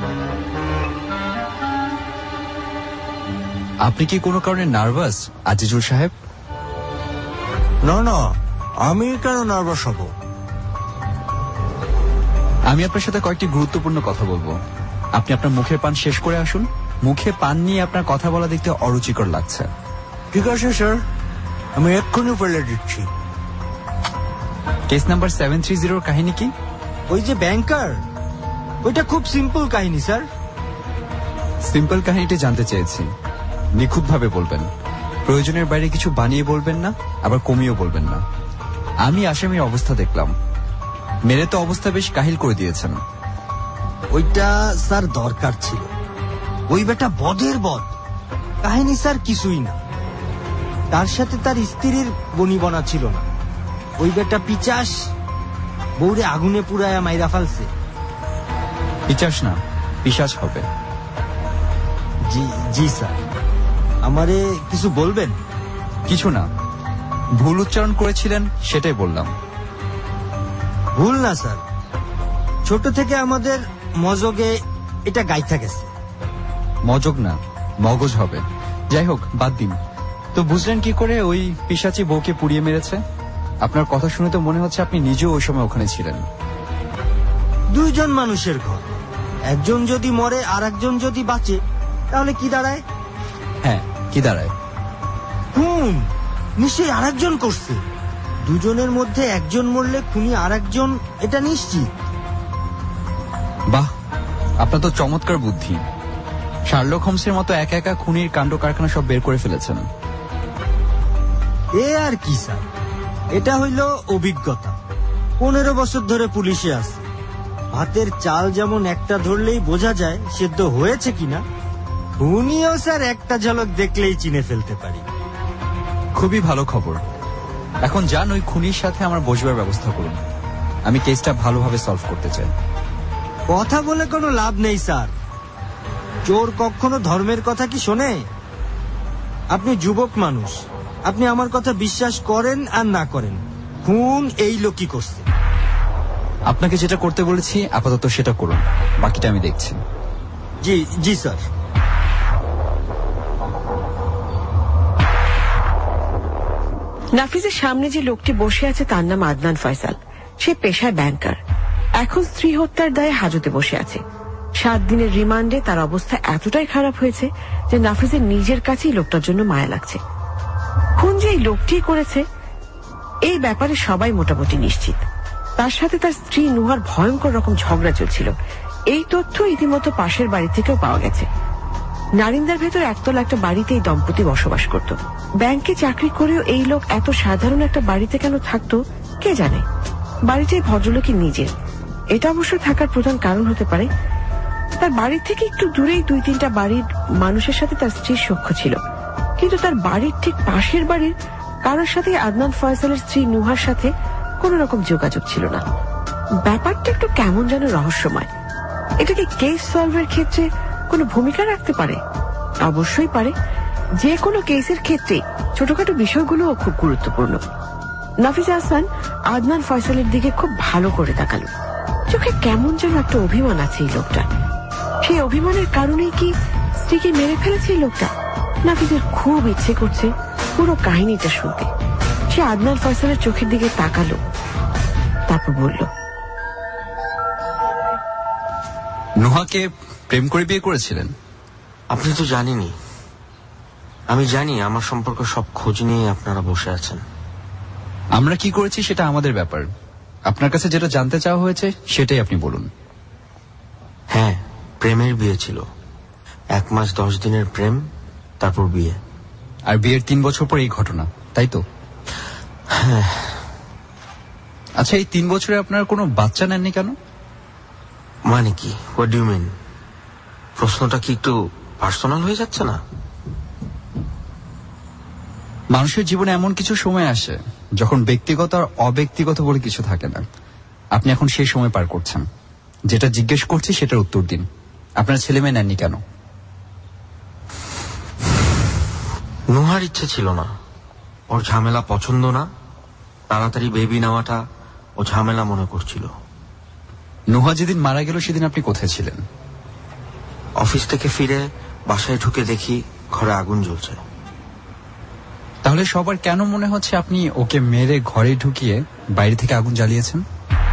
আপনি কি কোনো কারণে নার্ভাস আজিজুল সাহেব? না না, আমি কেন নার্ভাস হব? আমি আপনার সাথে কয়েকটি গুরুত্বপূর্ণ কথা বলবো। আপনি আপনার মুখের পান শেষ করে আসুন। মুখে পান নিয়ে আপনার কথা বলা দেখতে অরুচিকর লাগছে। ঠিক আছে স্যার, আমি এক্ষুনি ফেলে দিচ্ছি। কেস নাম্বার সেভেন থ্রি জিরোর কাহিনী কি? ওই যে ব্যাংকার, ওইটা খুব সিম্পল কাহিনী স্যার। সিম্পল কাহিনীটি জানতে চেয়েছি। নিখুঁত ভাবে বলবেন, প্রয়োজনের বাইরে কিছু বানিয়ে বলবেন না, আবার কমিয়েও বলবেন না। আমি আসামির অবস্থা দেখলাম, মেরে তো অবস্থা বেশ কাহিল করে দিয়েছেন। ওইটা স্যার দরকার ছিল। ওই বেটা বদের বদ, কাহিনী স্যার কিছুই না। তার সাথে তার স্ত্রীর বনিবনা ছিল না। ওই বেটা পিচাস, বউরে আগুনে পুরায়া মাইরা ফালছে। পিচাস না, পিশাচ হবে। জি জি স্যার। আমারে কিছু বলবেন? কিছু না, ভুল উচ্চারণ করেছিলেন সেটাই বললাম। ভুল না স্যার, ছোট থেকে আমাদের মজগে এটা গাইথা গেছে। মজগ না, মগজ হবে। যাই হোক, বাদ দিন। তো বুঝলেন কি করে ওই পিশাচি বউকে পুড়িয়ে মেরেছে? আপনার কথা শুনে তো মনে হচ্ছে আপনি নিজেও ওই সময় ওখানে ছিলেন। দুইজন মানুষের ঘর, একজন যদি মরে আর একজন যদি বাঁচে, তাহলে কি দাঁড়ায়? হ্যাঁ, কি দাঁড়ায়? খুন নিশ্চয়ই আর একজন করছে। দুজনের মধ্যে একজন মরলে খুনি আর একজন, এটা নিশ্চিত। বাহ, আপনার তো চমৎকার বুদ্ধি। শার্লক হোমসের মতো একা একা খুনির কাণ্ড কারখানা সব বের করে ফেলেছেন। এ আর কি স্যার, এটা হইল অভিজ্ঞতা। পনেরো বছর ধরে পুলিশে আছে। ভাতের চাল যেমন একটা ধরলেই বোঝা যায় সেদ্ধ হয়েছে কিনা, খুনিও স্যার একটা ঝলক দেখলেই চিনে ফেলতে পারি। খুবই ভালো খবর। এখন যান, ওই খুনির সাথে আমার বসবার ব্যবস্থা করুন। আমি কেসটা ভালোভাবে সলভ করতে চাই। কথা বলে কোনো লাভ নেই স্যার। চোর কখনো ধর্মের কথা কি শোনে? আপনি যুবক মানুষ, আপনি আমার কথা বিশ্বাস করেন আর না করেন, খুন এই লোকই করছে। আপনাকে যেটা করতে বলেছি আপাতত সেটা করুন, বাকিটা আমি দেখছি। জি জি স্যার। নাফিজের সামনে যে লোকটি বসে আছে তার নাম আদনান ফয়সাল। সে পেশায় ব্যাংকার। এখন স্ত্রী হত্যার দায়ে হাজতে বসে আছে। সাত দিনের রিমান্ডে তার অবস্থা এতটাই খারাপ হয়েছে যে নাফিজের নিজের কাছেই লোকটার জন্য মায়া লাগছে। খুন যে এই লোকটি করেছে এই ব্যাপারে সবাই মোটামুটি নিশ্চিত। তার সাথে তার স্ত্রী নুহার ভয়ঙ্কর রকম ঝগড়া চলছিল। এই তথ্য ইতিমধ্যে পাশের বাড়ি থেকেও পাওয়া গেছে। নারিন্দার ভেতর একতলা একটা বাড়িতে এই দম্পতি বসবাস করত। ব্যাংকে চাকরি করেও এই লোক এত সাধারণ একটা বাড়িতে কেন থাকতো কে জানে। বাড়িটাই ভদ্রলোকের নিজের। এটা অবশ্য থাকার প্রধান কারণ হতে পারে তার বাড়ির থেকে একটু দূরেই দুই তিনটা বাড়ির মানুষের সাথে তার স্ত্রীর সখ্য ছিল, কিন্তু তার বাড়ির ঠিক পাশের বাড়ির কারোর সাথে আদনান ফয়সালের স্ত্রী নুহার সাথে কোন রকম যোগাযোগ ছিল না। ব্যাপারটা একটু কেমন যেন রহস্যময়। এটাকে কেস সলভের ক্ষেত্রে কোনো ভূমিকা রাখতে পারে? অবশ্যই পারে। যে কোনো কেসের ক্ষেত্রে ছোটখাটো বিষয়গুলোও খুব গুরুত্বপূর্ণ। নাফিজ হাসান আদনান ফয়সালের দিকে খুব ভালো করে তাকালো। চোখে কেমন যেন একটা অভিমান আছে এই লোকটা। সেই অভিমানের কারণেই কি স্ত্রীকে মেরে ফেলেছে এই লোকটা? নাফিজের খুব ইচ্ছে করছে পুরো কাহিনীটা শুনতে। সে আদনান ফয়সালের চোখের দিকে তাকালো, তারপর বলল, নুহাকে প্রেম করে বিয়ে করেছিলেন? আপনি তো জানেনই। আমি জানি আমার সম্পর্কে সব খোঁজ নিয়ে আপনারা বসে আছেন। আমরা কি করেছি সেটা আমাদের ব্যাপার। আপনার কাছে যেটা জানতে চাওয়া হয়েছে সেটাই আপনি বলুন। হ্যাঁ, প্রেমের বিয়ে ছিল। এক মাস দশ দিনের প্রেম, তারপর বিয়ে। আর বিয়ের তিন বছর পর এই ঘটনা, তাই তো? হ্যাঁ। আচ্ছা, এই তিন বছরে আপনার কোনো বাচ্চা নেননি কেন? মানে কি? What do you mean? প্রশ্নটা কি একটু পার্সোনাল হয়ে যাচ্ছে না? মানুষের জীবনে এমন কিছু সময় আসে যখন ব্যক্তিগত আর অব্যক্তিগত বলে কিছু থাকে না। আপনি এখন সেই সময় পার করছেন। যেটা জিজ্ঞেস করছি সেটার উত্তর দিন। আপনার ছেলে মেয়ে নেননি কেন? নুহার ইচ্ছে ছিল না। ওর ঝামেলা পছন্দ না। তাড়াতাড়ি বেবি নেওয়াটা ও ঝামেলা মনে করছিল। নুহা যেদিন মারা গেল সেদিন আপনি কোথায় ছিলেন? অফিস থেকে ফিরে বাসায় ঢুকে দেখি ঘরে আগুন জ্বলছে। তাহলে সবার কেন মনে হচ্ছে আপনি ওকে মেরে ঘরে ঢুকিয়ে বাইরে থেকে আগুন জ্বালিয়েছেন?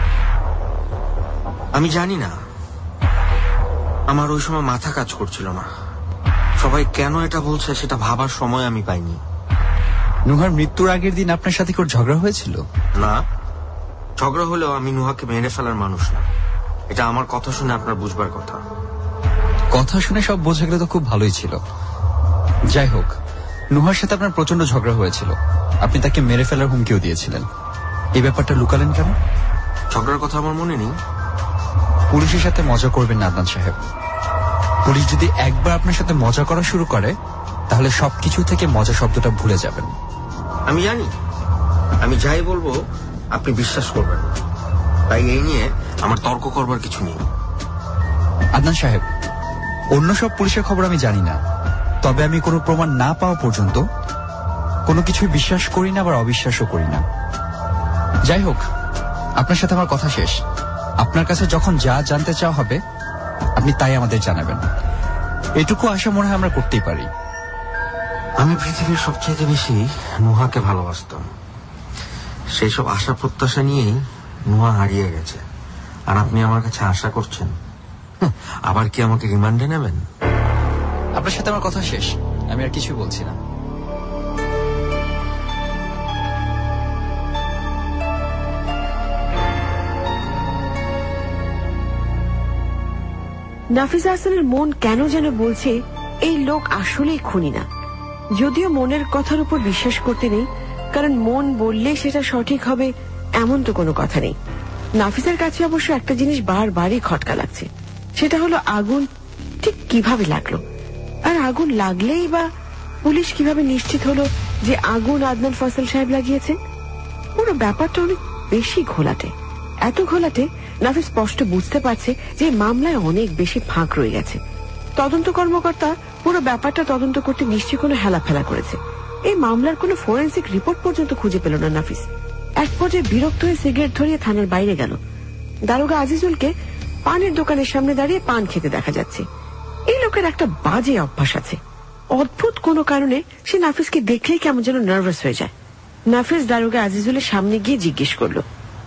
আমি জানি না। আমার ওই সময় মাথা কাজ করছিল না। সবাই কেন এটা বলছে সেটা ভাবার সময় আমি পাইনি। নুহার মৃত্যুর আগের দিন আপনার সাথে কি ওর ঝগড়া হয়েছিল? না, ঝগড়া হলেও আমি নুহাকে মেরে ফেলার মানুষ না। এটা আমার কথা শুনে আপনার বুঝবার কথা। কথা শুনে সব বোঝা গেলে তো খুব ভালোই ছিল। যাই হোক, নুহার সাথে আপনার প্রচন্ড ঝগড়া হয়েছিল। আপনি তাকে মেরে ফেলার হুমকিও দিয়েছিলেন। এই ব্যাপারটা লুকালেন কেন? ঝগড়ার কথা আমার মনে নেই। পুলিশের সাথে মজা করবেন না আদনান সাহেব। পুলিশ যদি একবার আপনার সাথে মজা করা শুরু করে তাহলে সবকিছু থেকে মজা শব্দটা ভুলে যাবেন। আমি জানি। আমি যাই বলবো আপনি বিশ্বাস করবেন, তাই এই নিয়ে আমার তর্ক করবার কিছু নেই। আদনান সাহেব, অন্য সব পুলিশের খবর আমি জানি না, তবে আমি কোনো প্রমাণ না পাওয়া পর্যন্ত কোনো কিছুই বিশ্বাস করি না, আবার অবিশ্বাসও করি না। যাই হোক, আপনার সাথে আমার কথা শেষ। আপনার কাছে যখন যা জানতে চাওয়া হবে আপনি তাই আমাদের জানাবেন। এটুকু আশা মনে হয় আমরা করতেই পারি। আমি পৃথিবীর সবচেয়ে বেশি নুহাকে ভালোবাসতাম। সেই সব আশা প্রত্যাশা নিয়েই নুহা হারিয়ে গেছে, আর আপনি আমার কাছে আশা করছেন আবার কি আমাকে রিমান্ডে নেবেন? আপনার সাথে আমার কথা শেষ, আমি আর কিছু বলছি না। নাফিজা হাসানের মন কেন যেন বলছে এই লোক আসলেই খুনি না। যদিও মনের কথার উপর বিশ্বাস করতে নেই, কারণ মন বললে সেটা সঠিক হবে এমন তো কোনো কথা নেই। নাফিজার কাছে অবশ্য একটা জিনিস বারবারই খটকা লাগছে, সেটা হলো আগুন ঠিক কিভাবে লাগলো, আর আগুন লাগলেই বা পুলিশ কিভাবে নিশ্চিত হলো যে আগুন আদনান ফয়সাল সাহেব লাগিয়েছেন। পুরো ব্যাপারটা অনেক বেশি ঘোলাটে, এত ঘোলাটে নাফিজ স্পষ্ট বুঝতে পারছে যে মামলায় অনেক বেশি ফাঁক রয়ে গেছে। তদন্ত কর্মকর্তা পুরো ব্যাপারটা তদন্ত করতে নিশ্চয়ই কোনো হেলাফেলা করেছে। এই মামলার কোনো ফরেন্সিক রিপোর্ট পর্যন্ত খুঁজে পেল না নাফিস। এক পর্যায়ে বিরক্ত হয়ে সিগারেট ধরিয়ে থানার বাইরে গেল। দারোগা আজিজুলকে পানের দোকানের সামনে দাঁড়িয়ে পান খেতে দেখা যাচ্ছে। এই লোকের একটা বাজে অভ্যাস আছে, অদ্ভুত কোনো কারণে সে নাফিসকে দেখলেই কেমন যেন নার্ভাস হয়ে যায়। নাফিস দারোগা আজিজুলের সামনে গিয়ে জিজ্ঞেস করলো,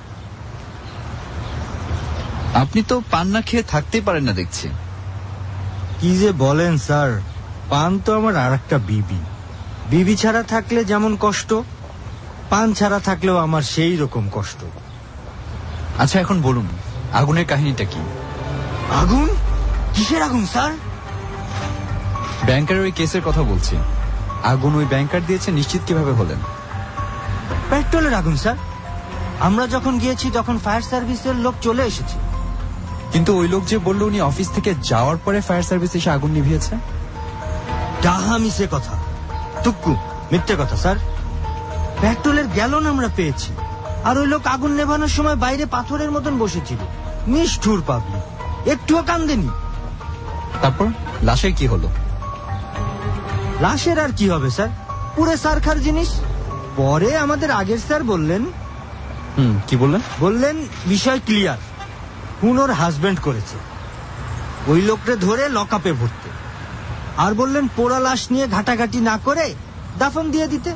আপনি তো পান না খেয়ে থাকতেই পারেন না দেখছি। কি যে বলেন স্যার, পান তো আমার আর একটা বিবি। বিবি ছাড়া থাকলে যেমন কষ্ট, পান ছাড়া থাকলেও আমার সেই রকম কষ্ট। আচ্ছা এখন বলুন আগুনের কাহিনীটা কি? আগুন? কিসের আগুন স্যার? ব্যাংকারের ওই কেসের কথা বলছি। আগুন ওই ব্যাংকার দিয়েছে নিশ্চিত কিভাবে হলেন? পেট্রোলের আগুন স্যার। আমরা যখন গিয়েছি তখন ফায়ার সার্ভিসের লোক চলে এসেছে। কিন্তু ওই লোক যে বলল উনি অফিস থেকে যাওয়ার পরে ফায়ার সার্ভিস এসে আগুন নিভিয়েছে। ডাহা মিশে কথা, টুকু মিথ্যে কথা স্যার। পেট্রোলের গ্যালন আমরা পেয়েছি, আর ওই লোক আগুন নেভানোর সময় বাইরে পাথরের মতন বসেছিল। নিষ্ঠুর পাবলিক, একটুও কান্দেনি। তারপর লাশের কি হলো? লাশের আর কি হবে স্যার, পুরো সারখার জিনিস। পরে আমাদের আগের স্যার বললেন। হুম কি বললেন? বললেন বিষয় ক্লিয়ার, খুন ওর হাজবেন্ড করেছে, ওই লোকটা ধরে লকআপে ভরতে। আর বললেন পোড়া লাশ নিয়ে ঘাটাঘাটি না করে দাফন দিয়ে দিতে।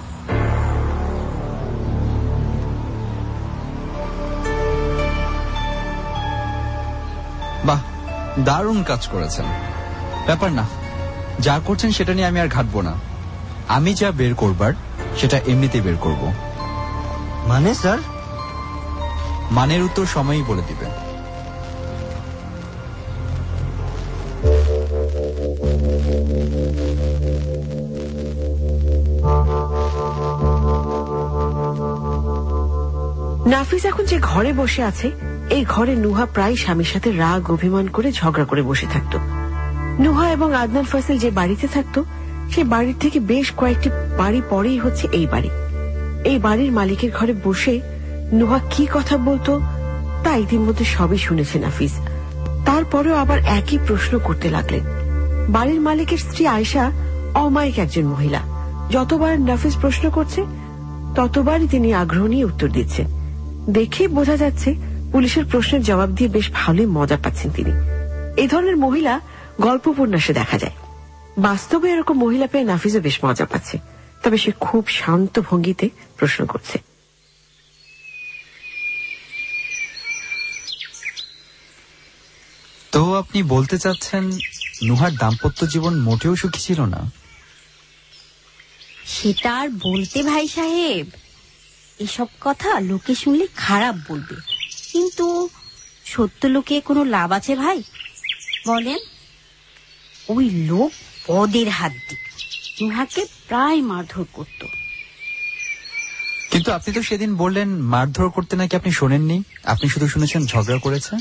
বাহ, দারুণ কাজ করেছেন। ব্যাপার না, যা করছেন সেটা নিয়ে আমি আর ঘাটবো না। আমি যা বের করবার সেটা এমনিতেই বের করব। মানে স্যার? মানের উত্তর সময়ই বলে দিবে। নাফিস এখন যে ঘরে বসে আছে, এই ঘরে নুহা প্রায় স্বামীর সাথে রাগ অভিমান করে ঝগড়া করে বসে থাকতো। নুহা এবং আদনান ফয়সাল যে বাড়িতে থাকতো, সে বাড়ির থেকে বেশ কয়েকটি বাড়ি পরেই হচ্ছে এই বাড়ি। এই বাড়ির মালিকের ঘরে বসে নুহা কি কথা বলতো তা ইতিমধ্যে সবই শুনেছে নাফিস। তারপরেও আবার একই প্রশ্ন করতে লাগলেন। বাড়ির মালিকের স্ত্রী আয়েশা অমায়িক একজন মহিলা। যতবার নাফিস প্রশ্ন করছে ততবারই তিনি আগ্রহ নিয়ে উত্তর দিচ্ছেন। দেখে বোঝা যাচ্ছে পুলিশের প্রশ্নের জবাব দিয়ে বেশ ভালোই মজা পাচ্ছেন তিনি। এই ধরনের মহিলা গল্প উপন্যাসে দেখা যায়। বাস্তবে এরকম মহিলা পেয়ে নাফিসও বেশ মজা পাচ্ছে, তবে সে খুব শান্ত ভঙ্গিতে প্রশ্ন করছে। তো আপনি বলতে চাচ্ছেন নুহার দাম্পত্য জীবন মোটেও সুখী ছিল না? সেটা আর বলতে ভাই সাহেব, এসব কথা লোকে শুনলে খারাপ বলবে, কিন্তু সত্য লোকে কোনো লাভ আছে ভাই বলেন? ওই লোক পদের হাত দিয়ে নুহাকে প্রায় মারধর করত। কিন্তু আপনি তো সেদিন বললেন মারধর করতে নাকি আপনি শোনেননি, আপনি শুধু শুনেছেন ঝগড়া করেছে।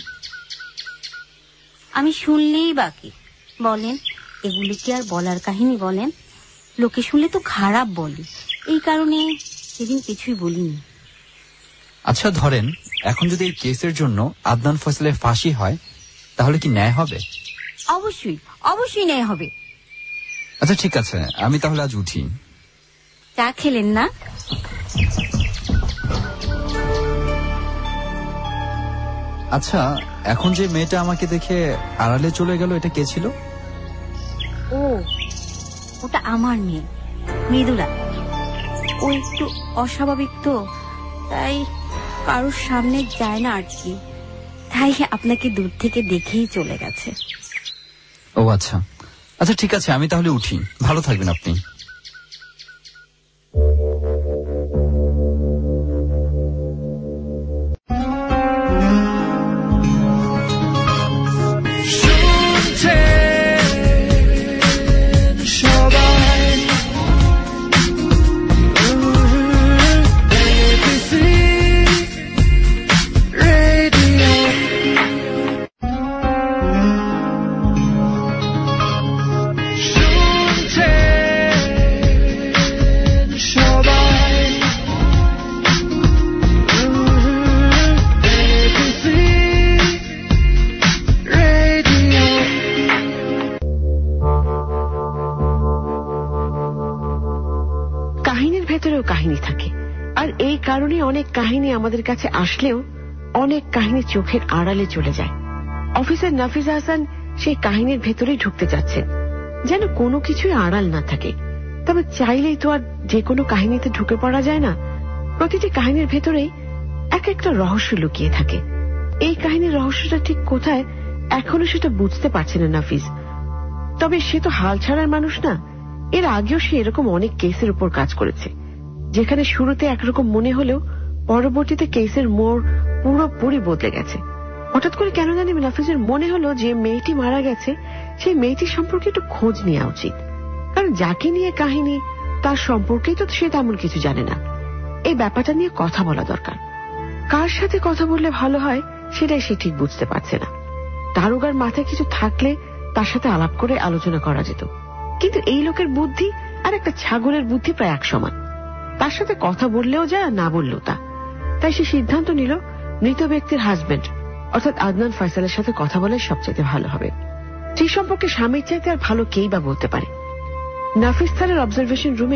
আমি শুনলেই বাকি বলেন, এগুলি কি আর বলার কাহিনী বলেন? লোকে শুনলে তো খারাপ বলে, এই কারণে সেদিন কিছুই বলিনি। আচ্ছা ধরেন এখন যদি এই কেসের জন্য আদনান ফয়সালের ফাঁসি হয়, তাহলে কি ন্যায় হবে? অবশ্যই অবশ্যই ন্যায় হবে। আচ্ছা ঠিক আছে, আমি তাহলে আজ উঠি। চা খেলেন না? আচ্ছা, এখন যে মেয়েটা আমাকে দেখে আড়ালে চলে গেল, এটা কে ছিল? ও, ওটা আমার মেয়ে মৃদুলা। ও একটু অস্বাভাবিক তো, তাই কারোর সামনে যায় না আর কি, তাই আপনাকে দূর থেকে দেখেই চলে গেছে। ও আচ্ছা আচ্ছা, ঠিক আছে, আমি তাহলে উঠি। ভালো থাকবেন আপনি। কাহিনী থাকে, আর এই কারণে অনেক কাহিনী আমাদের কাছে আসলেও অনেক কাহিনী চোখের আড়ালে চলে যায়। অফিসার নাফিজ হাসান সেই কাহিনীর ভেতরেই ঢুকতে যাচ্ছেন, যেন কোনো কিছুই আড়াল না থাকে। তবে চাইলেই তো আর যে কোনো কাহিনীতে ঢুকে পড়া যায় না। প্রতিটি কাহিনীর ভেতরেই এক একটা রহস্য লুকিয়ে থাকে। এই কাহিনীর রহস্যটা ঠিক কোথায় এখনো সেটা বুঝতে পারছে না নাফিজ। তবে সে তো হাল ছাড়ার মানুষ না। এর আগেও সে এরকম অনেক কেসের উপর কাজ করেছে, যেখানে শুরুতে একরকম মনে হলেও পরবর্তীতে কেসের মোড় পুরোপুরি বদলে গেছে। হঠাৎ করে কেন জানি নাফিজের মনে হলো যে মেয়েটি মারা গেছে, সেই মেয়েটির সম্পর্কে একটু খোঁজ নেওয়া উচিত। কারণ যাকে নিয়ে কাহিনী তার সম্পর্কেই তো সে তেমন কিছু জানে না। এই ব্যাপারটা নিয়ে কথা বলা দরকার। কার সাথে কথা বললে ভালো হয় সেটাই সে ঠিক বুঝতে পারছে না। দারোগার মাথায় কিছু থাকলে তার সাথে আলাপ করে আলোচনা করা যেত, কিন্তু এই লোকের বুদ্ধি আর একটা ছাগলের বুদ্ধি প্রায় এক সমান। তার সাথে কথা বললেও যা, না বললেও তা। তাই সে সিদ্ধান্ত নিল মৃত ব্যক্তির হাজবেন্ড অর্থাৎ আদনান ফয়সালের সাথে কথা বলে সবচেয়ে ভালো হবে। সেই সম্পর্কে স্বামীর চাইতে আর ভালো কেই বা বলতে পারে। নাফিস স্যারের অবজারভেশন রুমে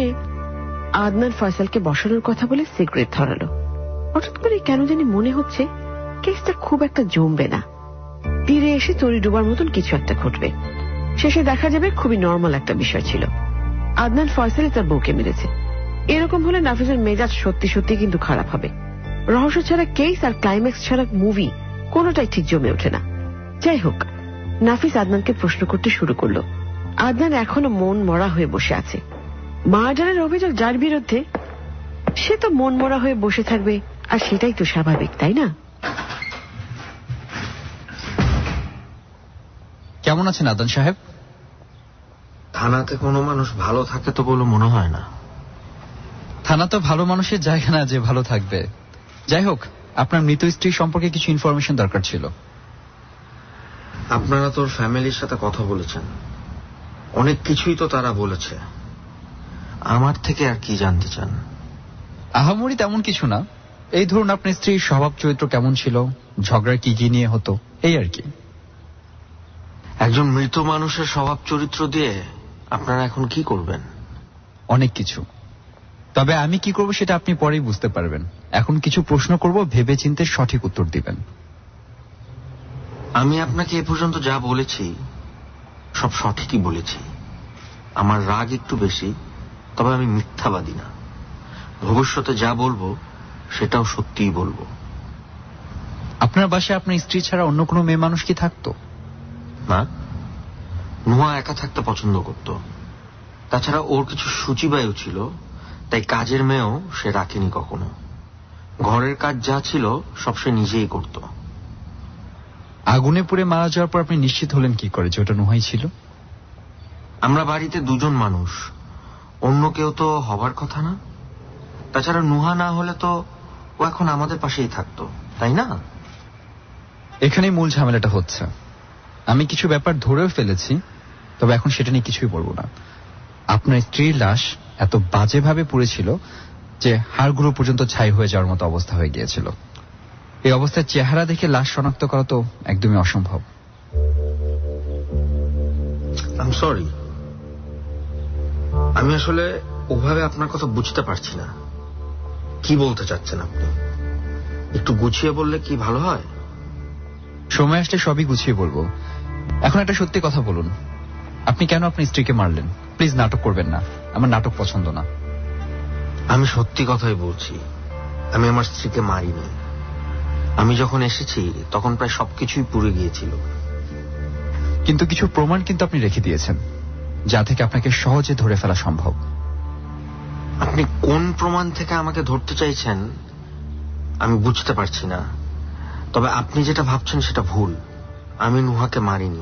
আদনান ফয়সালকে বসানোর কথা বলে সিগারেট ধরালো। হঠাৎ করে কেন জানি মনে হচ্ছে কেসটা খুব একটা জমবে না। তীরে এসে তরি ডোবার মতন কিছু একটা ঘটবে। শেষে দেখা যাবে খুবই নর্মাল একটা বিষয় ছিল। আদনান ফয়সালই তার বউকে মেরেছে। এরকম হলে নাফিসের মেজাজ সত্যি সত্যি কিন্তু খারাপ হবে। রহস্য ছাড়া কেস আর ক্লাইম্যাক্স ছাড়া মুভি কোনোটাই ঠিক জমে ওঠে না। যাই হোক, নাফিস আদনানকে প্রশ্ন করতে শুরু করলো। আদনান এখনো মন মরা হয়ে বসে আছে। মার্ডারের অভিযোগ যার বিরুদ্ধে, সে তো মন মরা হয়ে বসে থাকবে, আর সেটাই তো স্বাভাবিক, তাই না? কেমন আছেন আদনান সাহেব? থানাতে কোনো মানুষ ভালো থাকে তো বলে মনে হয় না। থানা তো ভালো মানুষের জায়গা না যে ভালো থাকবে। যাই হোক, আপনার মৃত স্ত্রী সম্পর্কে কিছু ইনফরমেশন দরকার ছিল। আপনারা তোর ফ্যামিলির সাথে কথা বলেছেন, অনেক কিছুই তো তারা বলেছে। আমার থেকে আর কি জানতে চান? আহামরি তেমন কিছু না। এই ধরুন, আপনার স্ত্রীর স্বভাব চরিত্র কেমন ছিল, ঝগড়া কি কি নিয়ে হতো, এই আর কি। একজন মৃত মানুষের স্বভাব চরিত্র দিয়ে আপনারা এখন কি করবেন? অনেক কিছু। তবে আমি কি করব সেটা আপনি পরেই বুঝতে পারবেন। এখন কিছু প্রশ্ন করব, ভেবে চিন্তে সঠিক উত্তর দিবেন। আমি আপনাকে এ পর্যন্ত যা বলেছি সব সঠিকই বলেছি। আমার রাগ একটু বেশি, তবে আমি মিথ্যাবাদী না। ভবিষ্যতে যা বলবো সেটাও সত্যিই বলবো। আপনার বাসায় আপনার স্ত্রী ছাড়া অন্য কোনো মেয়ে মানুষ কি থাকতো? না, নুহা একা থাকতে পছন্দ করত। তাছাড়া ওর কিছু সূচিবায়ু ছিল, তাই কাজের মেয়েও সে রাখেনি কখনো। ঘরের কাজ যা ছিল সব সে নিজেই করত। আগুনে পুড়ে মারা যাওয়ার পর আপনি নিশ্চিত হলেন কি করে যে ওটা নুহাই ছিল? আমরা বাড়িতে দুজন মানুষ, অন্য কেউ তো হবার কথা না। তাছাড়া নুহা না হলে তো ও এখন আমাদের পাশেই থাকতো, তাই না? এখানেই মূল ঝামেলাটা হচ্ছে। আমি কিছু ব্যাপার ধরেও ফেলেছি, তবে এখন সেটা নিয়ে কিছুই বলবো না। আপনার স্ত্রীর লাশ এত বাজেভাবে পুড়েছিল যে হাড়গুলো পর্যন্ত ছাই হয়ে যাওয়ার মতো অবস্থা হয়ে গিয়েছিল। এই অবস্থায় চেহারা দেখে লাশ শনাক্ত করা তো একদমই অসম্ভব। আই এম সরি, আমি আসলে ওভাবে আপনার কথা বুঝতে পারছি না। কি বলতে চাচ্ছেন আপনি? একটু গুছিয়ে বললে কি ভালো হয়? সময় আসলে সবই গুছিয়ে বলবো। এখন একটা সত্যি কথা বলুন, আপনি কেন আপনার স্ত্রীকে মারলেন? প্লিজ নাটক করবেন না, আমার নাটক পছন্দ না। আমি সত্যি কথাই বলছি, আমি আমার স্ত্রীকে মারিনি। আমি যখন এসেছি তখন প্রায় সবকিছুই পুড়ে গিয়েছিল। কিন্তু কিছু প্রমাণ কিন্তু আপনি রেখে দিয়েছেন, যা থেকে আপনাকে সহজে ধরে ফেলা সম্ভব। আপনি কোন প্রমাণ থেকে আমাকে ধরতে চাইছেন আমি বুঝতে পারছি না, তবে আপনি যেটা ভাবছেন সেটা ভুল। আমি নুহাকে মারিনি।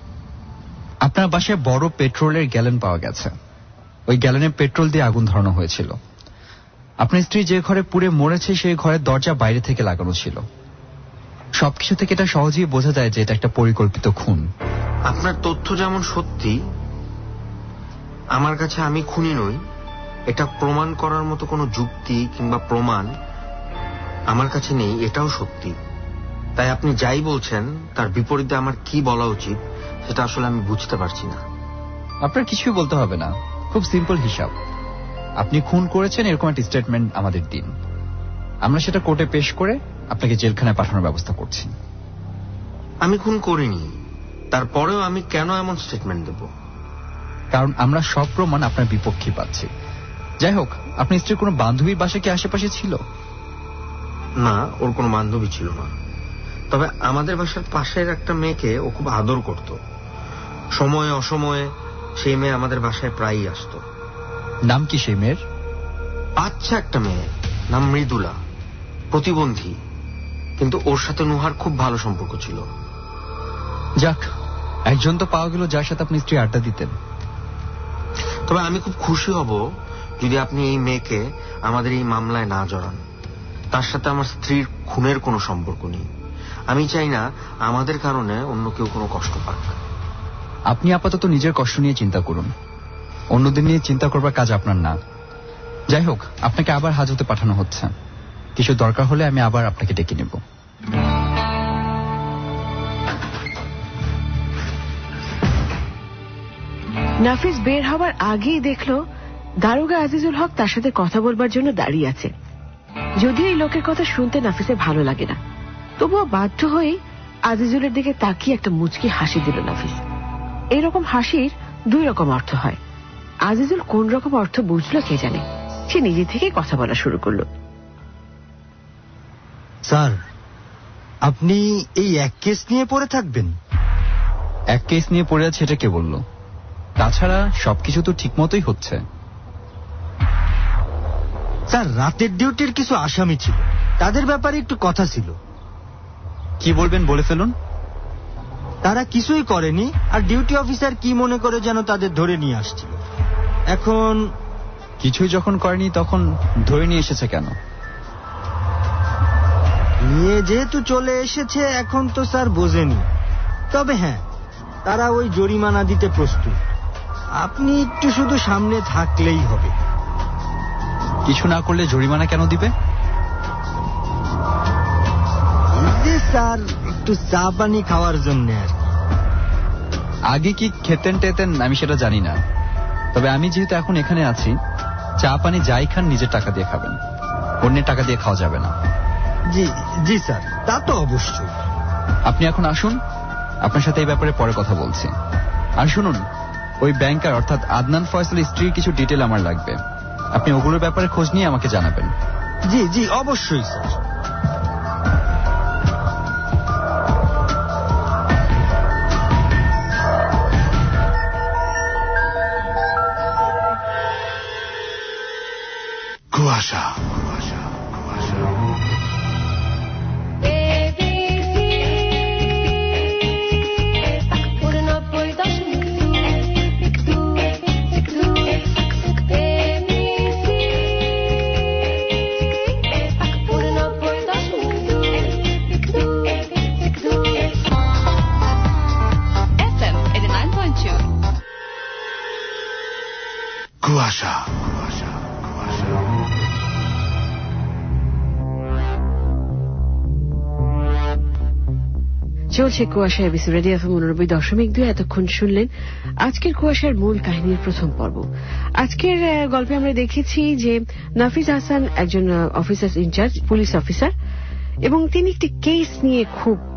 আপনার বাসায় বড় পেট্রোলের গ্যালন পাওয়া গেছে, ওই গ্যালনে পেট্রোল দিয়ে আগুন ধরানো হয়েছিল। আপনার স্ত্রী যে ঘরে পুড়ে মরেছে সেই ঘরের দরজা বাইরে থেকে লাগানো ছিল। সবকিছু থেকে এটা সহজেই বোঝা যায় যে এটা একটা পরিকল্পিত খুন। আপনার তথ্য যেমন সত্যি, আমার কাছে আমি খুনি নই এটা প্রমাণ করার মতো কোনো যুক্তি কিংবা প্রমাণ আমার কাছে নেই, এটাও সত্যি। তাই আপনি যাই বলছেন তার বিপরীতে আমার কি বলা উচিত সেটা আসলে আমি বুঝতে পারছি না। আপনার কিছুই বলতে হবে না, খুব সিম্পল হিসাব। আপনি খুন করেছেন এরকম একটা স্টেটমেন্ট আমাদের দিন, আমরা সেটা কোর্টে পেশ করে আপনাকে জেলখানায় পাঠানোর ব্যবস্থা করছি। আমি খুন করিনি, তারপরেও আমি কেন এমন স্টেটমেন্ট দেব? কারণ আমরা সব প্রমাণ আপনার বিপক্ষে পাচ্ছি। যাই হোক, আপনার স্ত্রীর কোনো বান্ধবীর বাসা কি আশেপাশে ছিল? না, ওর কোনো বান্ধবী ছিল না। তবে আমাদের বাসার পাশের একটা মেয়েকে ও খুব আদর করত। সময়ে অসময়ে সেই মেয়ে আমাদের বাসায় প্রায়ই আসতো। নাম কি সেই মেয়ের? আচ্ছা, একটা মেয়ে, নাম মৃদুলা, প্রতিবন্ধী, কিন্তু ওর সাথে নুহার খুব ভালো সম্পর্ক ছিল। যাক, একজন তো পাওয়া গেল যার সাথে আপনি স্ত্রী আড্ডা দিতেন। তবে আমি খুব খুশি হব যদি আপনি এই মেয়েকে আমাদের এই মামলায় না জড়ান। তার সাথে আমার স্ত্রীর খুনের কোনো সম্পর্ক নেই। আমি চাই না আমাদের কারণে অন্য কেউ কোনো কষ্ট পাক। আপনি আপাতত নিজের কষ্ট নিয়ে চিন্তা করুন, অন্যদের নিয়ে চিন্তা করবার কাজ আপনার না। যাই হোক, আপনাকে আবার হাজতে পাঠানো হচ্ছে। কিছু দরকার হলে আমি আবার আপনাকে ডেকে নেব। নাফিস বের হওয়ার আগেই দেখলো দারোগা আজিজুল হক তার সাথে কথা বলবার জন্য দাঁড়িয়ে আছে। যদিও এই লোকের কথা শুনতে নাফিসের ভালো লাগে না, তবুও বাধ্য হয়ে আজিজুলের দিকে তাকিয়ে একটা মুচকি হাসি দিল নাফিস। এইরকম হাসির দুই রকম অর্থ হয়। আজিজুল কোন রকম অর্থ বুঝলো কে জানে, সে নিজে থেকে কথা বলা শুরু করলো। স্যার, আপনি এই এক কেস নিয়ে পড়ে থাকবেন? এক কেস নিয়ে পড়ে আছে এটা কে বলল? তাছাড়া সবকিছু তো ঠিক মতোই হচ্ছে। স্যার, রাতের ডিউটির কিছু আসামি ছিল, তাদের ব্যাপারে একটু কথা ছিল। কি বলবেন বলে ফেলুন। তারা কিছুই করেনি, আর ডিউটি অফিসার কি মনে করে যেন তাদের ধরে নিয়ে আসছিল। এখন কিছুই যখন করেনি তখন ধরে নিয়ে এসেছে কেন? নিয়ে যেহেতু চলে এসেছে এখন তো স্যার বোঝেনি। তবে হ্যাঁ, তারা ওই জরিমানা দিতে প্রস্তুত। আপনি একটু শুধু সামনে থাকলেই হবে। কিছু না করলে জরিমানা কেন দিবে? স্যার, একটু চা পানি খাওয়ার জন্য আর কি। আগে কি খেতেন টেতেন আমি সেটা জানি না, তবে আমি যেহেতু এখন এখানে আছি, চা পানি যাই খান নিজের টাকা দিয়ে খাবেন, অন্যের টাকা দিয়ে খাওয়া যাবে না। জি জি স্যার, তা তো অবশ্যই। আপনি এখন আসুন, আপনার সাথে এই ব্যাপারে পরে কথা বলছি। আর শুনুন, ওই ব্যাংকার অর্থাৎ আদনান ফয়সালের স্ত্রীর কিছু ডিটেল আমার লাগবে। আপনি ওগুলোর ব্যাপারে খোঁজ নিয়ে আমাকে জানাবেন। জি জি অবশ্যই স্যার। কুয়াশা কুয়াশা চলছে কুয়াশা এবিসি রেডিও এফএম উননব্বই দশমিক দুই। এতক্ষণ শুনলেন আজকের কুয়াশার মূল কাহিনীর প্রথম পর্ব। আজকের গল্পে আমরা দেখেছি যে নাফিজ হাসান একজন অফিসার ইনচার্জ, পুলিশ অফিসার, এবং তিনি একটি কেস নিয়ে খুব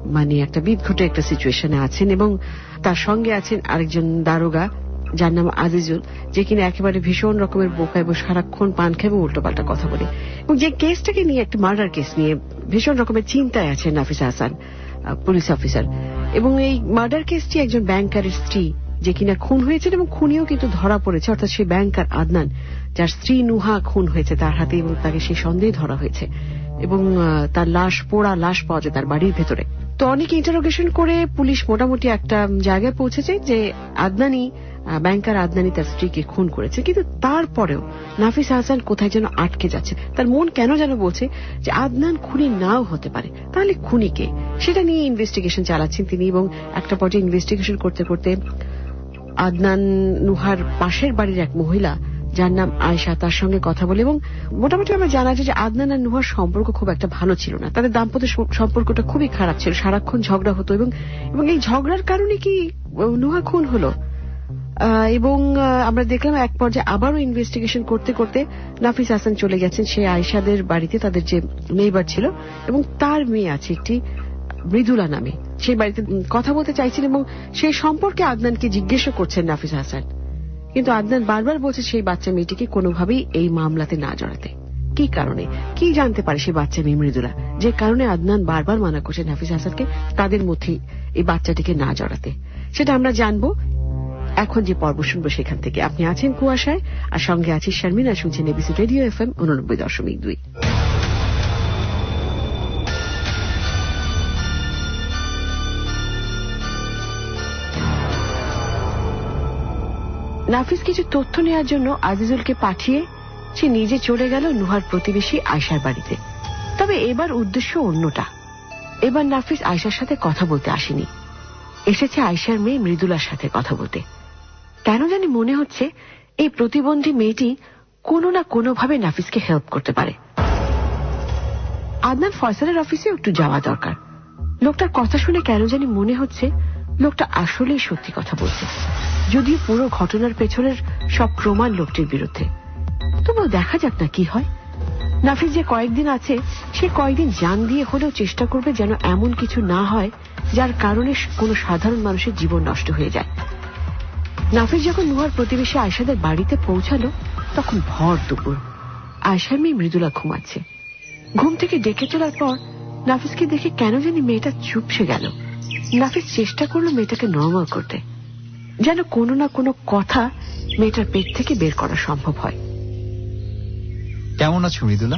মানে একটা বিদঘটে একটা সিচুয়েশনে আছেন এবং তার সঙ্গে আছেন আরেকজন দারোগা যার নাম আজিজুল, যে কিনা একেবারে ভীষণ রকমের বোকা এবং সারাক্ষণ পান খেয়ে এবং উল্টোপাল্টা কথা বলে, এবং যে কেসটাকে নিয়ে একটা মার্ডার কেস নিয়ে ভীষণ রকমের চিন্তায় আছেন নাফিসা হাসান, পুলিশ অফিসার। এবং এই মার্ডার কেসটি একজন ব্যাংকারের স্ত্রী যে কিনা খুন হয়েছেন এবং খুনিও কিন্তু ধরা পড়েছে, অর্থাৎ সেই ব্যাংকার আদনান যার স্ত্রী নুহা খুন হয়েছে তার হাতে, এবং তাকে সেই সন্দেহে ধরা হয়েছে এবং তার লাশ, পোড়া লাশ পাওয়া যায় তার বাড়ির ভেতরে। তো অনেক ইন্টারোগেশন করে পুলিশ মোটামুটি একটা জায়গায় পৌঁছেছে যে আদনানি, ব্যাংকার আদনানি তার স্ত্রীকে খুন করেছে, কিন্তু তারপরেও নাফিসা হাসান কোথায় যেন আটকে যাচ্ছে। তার মন কেন যেন বলছে যে আদনান খুনি নাও হতে পারে, তাহলে খুনি কে, সেটা নিয়ে ইনভেস্টিগেশন চালাচ্ছেন তিনি। এবং একটা পর্যায়ে ইনভেস্টিগেশন করতে করতে আদনান নুহার পাশের বাড়ির এক মহিলা যার নাম আয়েশা, তার সঙ্গে কথা বলে, এবং মোটামুটি আমরা জানা যায় যে আদনান আর নুহার সম্পর্ক খুব একটা ভালো ছিল না, তাদের দাম্পত্য সম্পর্কটা খুবই খারাপ ছিল, সারাক্ষণ ঝগড়া হতো এবং এবং এই ঝগড়ার কারণে কি নুহা খুন হলো। এবং আমরা দেখলাম এক পর্যায়ে আবারও ইনভেস্টিগেশন করতে করতে নাফিস হাসান চলে গেছেন সেই আয়েশাদের বাড়িতে, তাদের যে নেইবার ছিল, এবং তার মেয়ে আছে একটি মৃদুলা নামে, সেই বাড়িতে কথা বলতে চাইছেন এবং সেই সম্পর্কে আদনানকে জিজ্ঞেস করছেন নাফিস হাসান, কিন্তু আদনান বারবার বলছে সেই বাচ্চা মেয়েটিকে কোনোভাবেই এই মামলাতে না জড়াতে। কি কারণে, কি জানতে পারে সেই বাচ্চা মেয়ে মৃদুলা, যে কারণে আদনান বারবার মানা করছে নাফিস হাসানকে তাদের মধ্যে এই বাচ্চাটিকে না জড়াতে, সেটা আমরা জানবো এখন যে পর্ব শুনবো সেখান থেকে। আপনি আছেন কুয়াশায়, আর সঙ্গে আছি শারমিন, আর শুনছেন এবিসি রেডিও এফ এম উননব্বই দশমিক দুই। নাফিস কিছু তথ্য নেওয়ার জন্য আজিজুলকে পাঠিয়ে সে নিজে চলে গেল নুহার প্রতিবেশী আয়শার বাড়িতে। তবে এবার উদ্দেশ্য অন্যটা। এবার নাফিস আয়শার সাথে কথা বলতে আসেনি, এসেছে আয়শার মেয়ে মৃদুলার সাথে কথা বলতে। কেন জানি মনে হচ্ছে এই প্রতিবন্ধী মেয়েটি কোনো না কোনোভাবে নাফিসকে হেল্প করতে পারে। আদনান ফয়সালের অফিসে একটু যাওয়া দরকার। লোকটার কথা শুনে কেন জানি মনে হচ্ছে লোকটা আসলেই সত্যি কথা বলছে, যদিও পুরো ঘটনার পেছনের সব প্রমাণ লোকটির বিরুদ্ধে। তবুও দেখা যাক না কি হয়। নাফিস যে কয়েকদিন আছে সে কয়েকদিন জান দিয়ে হলেও চেষ্টা করবে যেন এমন কিছু না হয় যার কারণে কোনো সাধারণ মানুষের জীবন নষ্ট হয়ে যায়। নাফিস যখন নুহার প্রতিবেশী আয়শাদের বাড়িতে পৌঁছালো তখন ভর দুপুর। আয়শার মেয়ে মৃদুলা ঘুমাচ্ছে। ঘুম থেকে ডেকে তোলার পর নাফিসকে দেখে কেন জানি মেয়েটা চুপসে গেল। নাফিস চেষ্টা করলো মেয়েটাকে নরমাল করতে, যেন কোনো না কোনো কথা মেয়েটার পেট থেকে বের করা সম্ভব হয়। কেমন আছো মৃদুলা?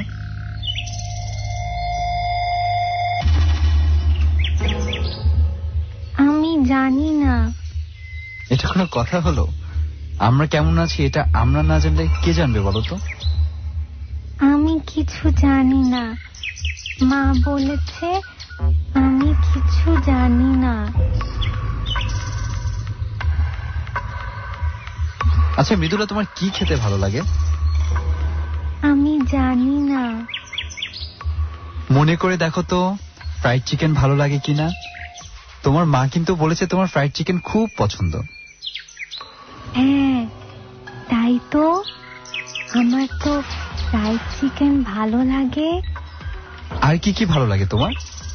আমি জানি না। এটা কোনো কথা হলো? আমরা কেমন আছি এটা আমরা না জানলে কে জানবে বলো তো? আমি কিছু জানি না, মা বলেছে আমি কিছু জানি না। আচ্ছা মৃদুলা, তোমার কি খেতে ভালো লাগে? আমি জানি না। মনে করে দেখো তো ফ্রাইড চিকেন ভালো লাগে কিনা। তোমার মা কিন্তু বলেছে তোমার ফ্রাইড চিকেন খুব পছন্দ। হ্যাঁ তাই তো, আমার তো ফ্রাইড চিকেন ভালো লাগে। আর কি কি ভালো লাগে তোমার?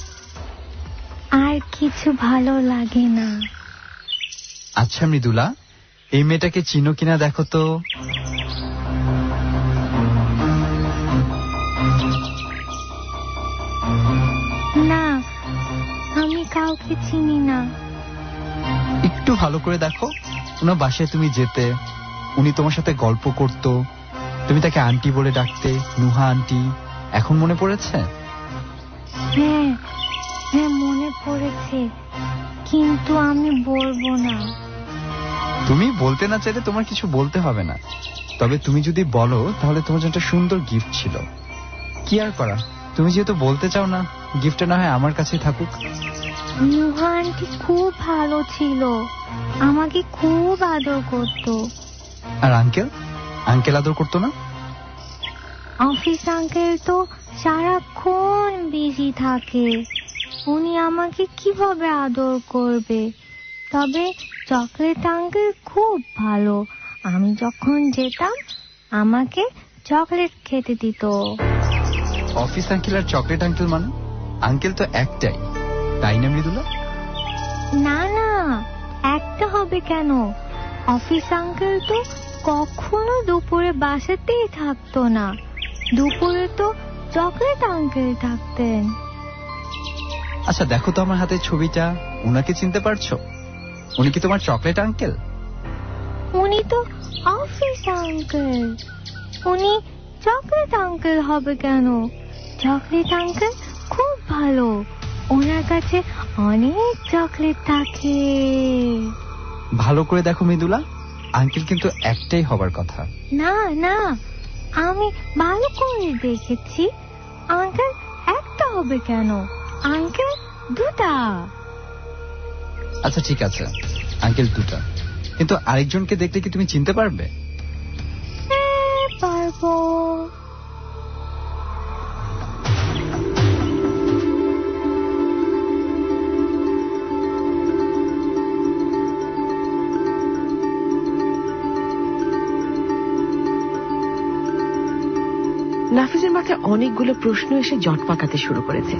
আর কিছু ভালো লাগে না। আচ্ছা মৃদুলা, এই মেয়েটাকে চিনো কিনা দেখো তো। না, আমি কাউকে চিনি না। একটু ভালো করে দেখো, ওনার বাসায় তুমি যেতে, উনি তোমার সাথে গল্প করত, তুমি তাকে আন্টি বলে ডাকতে, নুহা আন্টি। এখন মনে পড়েছে? হ্যাঁ হ্যাঁ মনে পড়েছে, কিন্তু আমি বলবো না। তুমি বলতে না চাইলে তোমার কিছু বলতে হবে না, তবে তুমি যদি বলো তাহলে তোমার জন্য একটা সুন্দর গিফট ছিল। কি আর করা, তুমি যেহেতু বলতে চাও না, গিফটটা না হয় আমার কাছেই থাকুক। নুহা আন্টি খুব ভালো ছিল, আমাকে খুব আদর করত। আর আঙ্কেল? আঙ্কেল আদর করতো না? অফিস আঙ্কেল তো সারাক্ষণ বিজি থাকে, উনি আমাকে কিভাবে আদর করবে। তবে চকলেট আঙ্কেল খুব ভালো, আমি যখন যেতাম আমাকে চকলেট খেতে দিত। অফিস আঙ্কেল আর চকলেট আঙ্কেল মানে? আঙ্কেল তো একটাই, তাই না মৃদুলা? না না, একটা হবে কেন? অফিস আঙ্কেল তো কখনো দুপুরে বাসাতেই থাকতো না। দুপুরে তো চকলেট আঙ্কেল থাকতেন। আচ্ছা দেখো তো আমার হাতের ছবিটা, উনাকে চিনতে পারছো? উনি কি তোমার চকলেট আঙ্কেল? উনি তো অফিস আঙ্কেল। উনি চকলেট আঙ্কেল হবে কেন? চকলেট আঙ্কেল খুব ভালো, ওনার কাছে অনেক চকলেট থাকে। ভালো করে দেখো মৃদুলা, আঙ্কেল কিন্তু একটাই হবার কথা। না না, আমি ভালো করে দেখেছি। আঙ্কেল একটা হবে কেন? আঙ্কেল দুটা। আচ্ছা ঠিক আছে, আঙ্কেল দুটা, কিন্তু আরেকজনকে দেখলে কি তুমি চিনতে পারবে? হ্যাঁ পারবো। নাফিজের মাথায় অনেকগুলো প্রশ্ন এসে জট পাকাতে শুরু করেছে।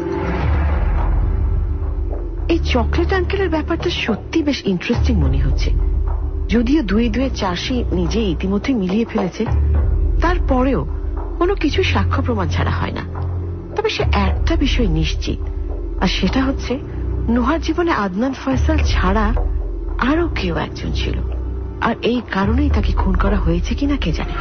এই চকলেট আঙ্কেলের ব্যাপারটা সত্যি বেশ ইন্টারেস্টিং মনে হচ্ছে। যদিও দুই দুয়ে চারশি নিজে ইতিমধ্যে মিলিয়ে ফেলেছে, তারপরেও কোনো কিছু সাক্ষ্য প্রমাণ ছাড়া হয় না। তবে সে একটা বিষয় নিশ্চিত, আর সেটা হচ্ছে নুহার জীবনে আদনান ফয়সাল ছাড়া আরো কেউ একজন ছিল, আর এই কারণেই তাকে খুন করা হয়েছে কিনা কে জানে।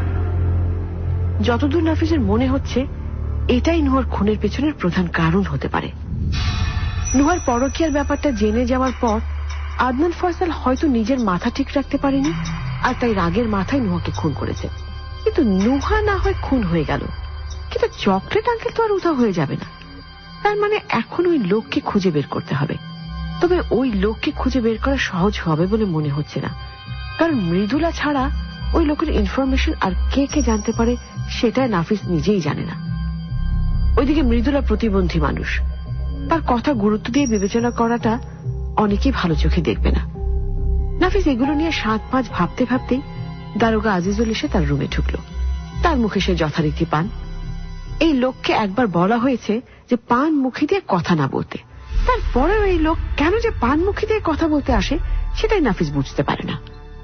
যতদূর নাফিজের মনে হচ্ছে এটাই নুহার খুনের পেছনের প্রধান কারণ হতে পারে। নুহার পরকীয়ার ব্যাপারটা জেনে যাওয়ার পর আদনান ফয়সাল হয়তো নিজের মাথা ঠিক রাখতে পারেনি, আর তাই রাগের মাথায় নুহাকে খুন করেছে। কিন্তু নুহা না হয় খুন হয়ে গেল, কিন্তু চকলেট আঙ্কেল তো আর উধাও হয়ে যাবে না। তার মানে এখন ওই লোককে খুঁজে বের করতে হবে। তবে ওই লোককে খুঁজে বের করা সহজ হবে বলে মনে হচ্ছে না, কারণ মৃদুলা ছাড়া ওই লোকের ইনফরমেশন আর কে কে জানতে পারে সেটা নাফিস নিজেই জানে না। ওইদিকে মৃদুলা প্রতিবন্ধী মানুষ, তার কথা গুরুত্ব দিয়ে বিবেচনা করাটা অনেকেই ভালো চোখে দেখবে না। নাফিস এগুলো নিয়ে সাত পাঁচ ভাবতে ভাবতেই দারোগা আজিজুল এসে তার রুমে ঢুকল। তার মুখে সে যথারীতি পান। এই লোককে একবার বলা হয়েছে যে পান মুখে দিয়ে কথা না বলতে, তারপরেও এই লোক কেন যে পান মুখে দিয়ে কথা বলতে আসে সেটাই নাফিস বুঝতে পারে না।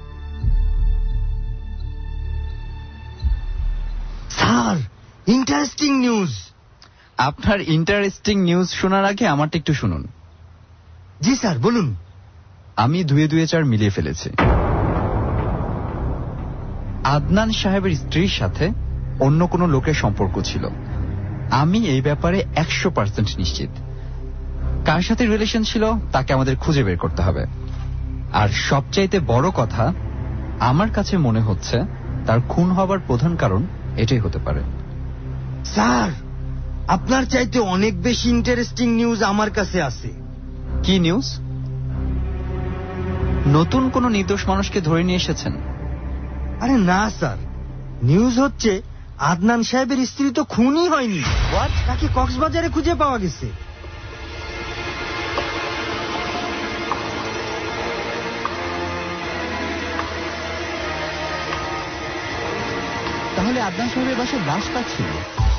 Sir, interesting news. আপনার ইন্টারেস্টিং নিউজ শোনার আগে আমারটা একটু শুনুন। জি স্যার, বলুন। আমি দুয়ে দুয়ে চার মিলিয়ে ফেলেছি। আদনান সাহেবের স্ত্রীর সাথে অন্য কোনো লোকের সম্পর্ক ছিল। আমি এই ব্যাপারে একশো পার্সেন্ট নিশ্চিত। কার সাথে রিলেশন ছিল তাকে আমাদের খুঁজে বের করতে হবে। আর সবচাইতে বড় কথা, আমার কাছে মনে হচ্ছে তার খুন হবার প্রধান কারণ এটাই হতে পারে। স্যার, আপনার চাইতে অনেক বেশি ইন্টারেস্টিং নিউজ আমার কাছে আছে। কি নিউজ? নতুন কোন নির্দোষ মানুষকে ধরে নিয়ে এসেছেন? আরে না স্যার, নিউজ হচ্ছে আদনান সাহেবের স্ত্রী তো খুনই হয়নি, তাকে কক্সবাজারে খুঁজে পাওয়া গেছে। তাহলে আদনান সাহেবের বাসায় লাশ কার ছিল?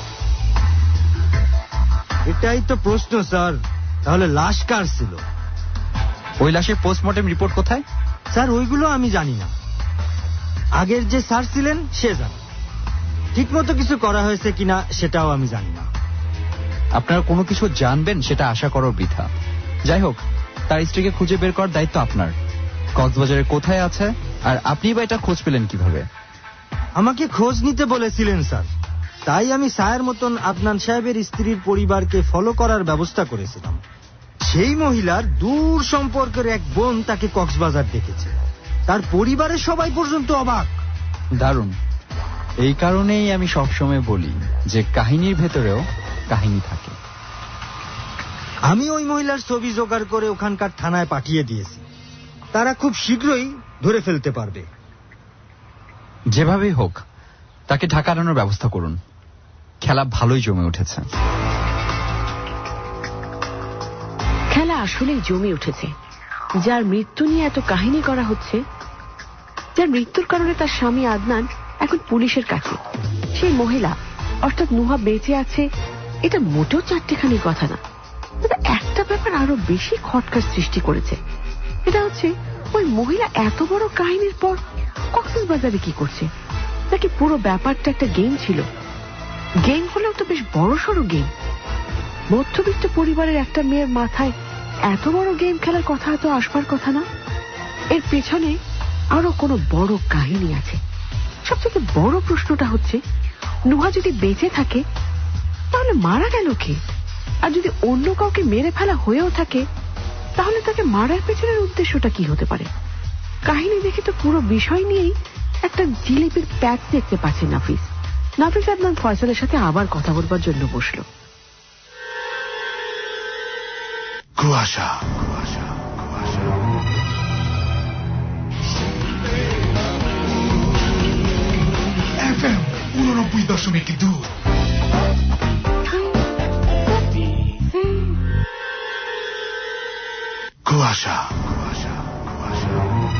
এটাই তো প্রশ্ন স্যার, তাহলে লাশ কার ছিল? ওই লাশের পোস্টমর্টেম রিপোর্ট কোথায়? স্যার, ওইগুলো আমি জানি না। আগের যে স্যার ছিলেন সে জানে। ঠিক মতো কিছু করা হয়েছে কিনা সেটাও আমি জানি না। আপনারা কোনো কিছু জানবেন সেটা আশা করার বৃথা। যাই হোক, তার স্ত্রীকে খুঁজে বের করার দায়িত্ব আপনার। কক্সবাজারে কোথায় আছে, আর আপনি বা এটা খোঁজ পেলেন কিভাবে? আমাকে খোঁজ নিতে বলেছিলেন স্যার, তাই আমি স্যারের মতন আদনান সাহেবের স্ত্রীর পরিবারকে ফলো করার ব্যবস্থা করেছিলাম। সেই মহিলার দূর সম্পর্কের এক বোন তাকে কক্সবাজার দেখেছে। তার পরিবারের সবাই পর্যন্ত অবাক। দারুণ। এই কারণেই আমি সবসময় বলি যে কাহিনীর ভেতরেও কাহিনী থাকে। আমি ওই মহিলার ছবি জোগাড় করে ওখানকার থানায় পাঠিয়ে দিয়েছি। তারা খুব শীঘ্রই ধরে ফেলতে পারবে। যেভাবেই হোক তাকে ঢাকা আনানোর ব্যবস্থা করুন। খেলা ভালোই জমে উঠেছে। খেলা আসলেই জমে উঠেছে। যার মৃত্যু নিয়ে এত কাহিনী করা হচ্ছে, যার মৃত্যুর কারণে তার স্বামী আদনান এখন পুলিশের কাছে, সেই মহিলা অর্থাৎ নুহা বেঁচে আছে, এটা মোটেও চারটেখানি কথা না। তবে একটা ব্যাপার আরো বেশি খটকার সৃষ্টি করেছে। এটা হচ্ছে ওই মহিলা এত বড় কাহিনীর পর কক্সবাজারে কি করছে, নাকি পুরো ব্যাপারটা একটা গেম ছিল? গেম হলেও তো বেশ বড় সড়ো গেম। মধ্যবিত্ত পরিবারের একটা মেয়ের মাথায় এত বড় গেম খেলার কথা তো আসবার কথা না। এর পেছনে আরো কোনো বড় কাহিনী আছে। সবথেকে বড় প্রশ্নটা হচ্ছে, নুহা যদি বেঁচে থাকে তাহলে মারা গেল কে? আর যদি অন্য কাউকে মেরে ফেলা হয়েও থাকে তাহলে তাকে মারার পেছনের উদ্দেশ্যটা কি হতে পারে? কাহিনী দেখে তো পুরো বিষয় নিয়েই একটা জিলিপির প্যাচ দেখতে পাচ্ছে নাফিস। নাফিস আদনান ফয়সালের সাথে আবার কথা বলবার জন্য বসলো। কুয়াশা কুয়াশা কুয়াশা এফএম উননব্বই দশমিক দুই। কুয়াশা কুয়াশা কুয়াশা।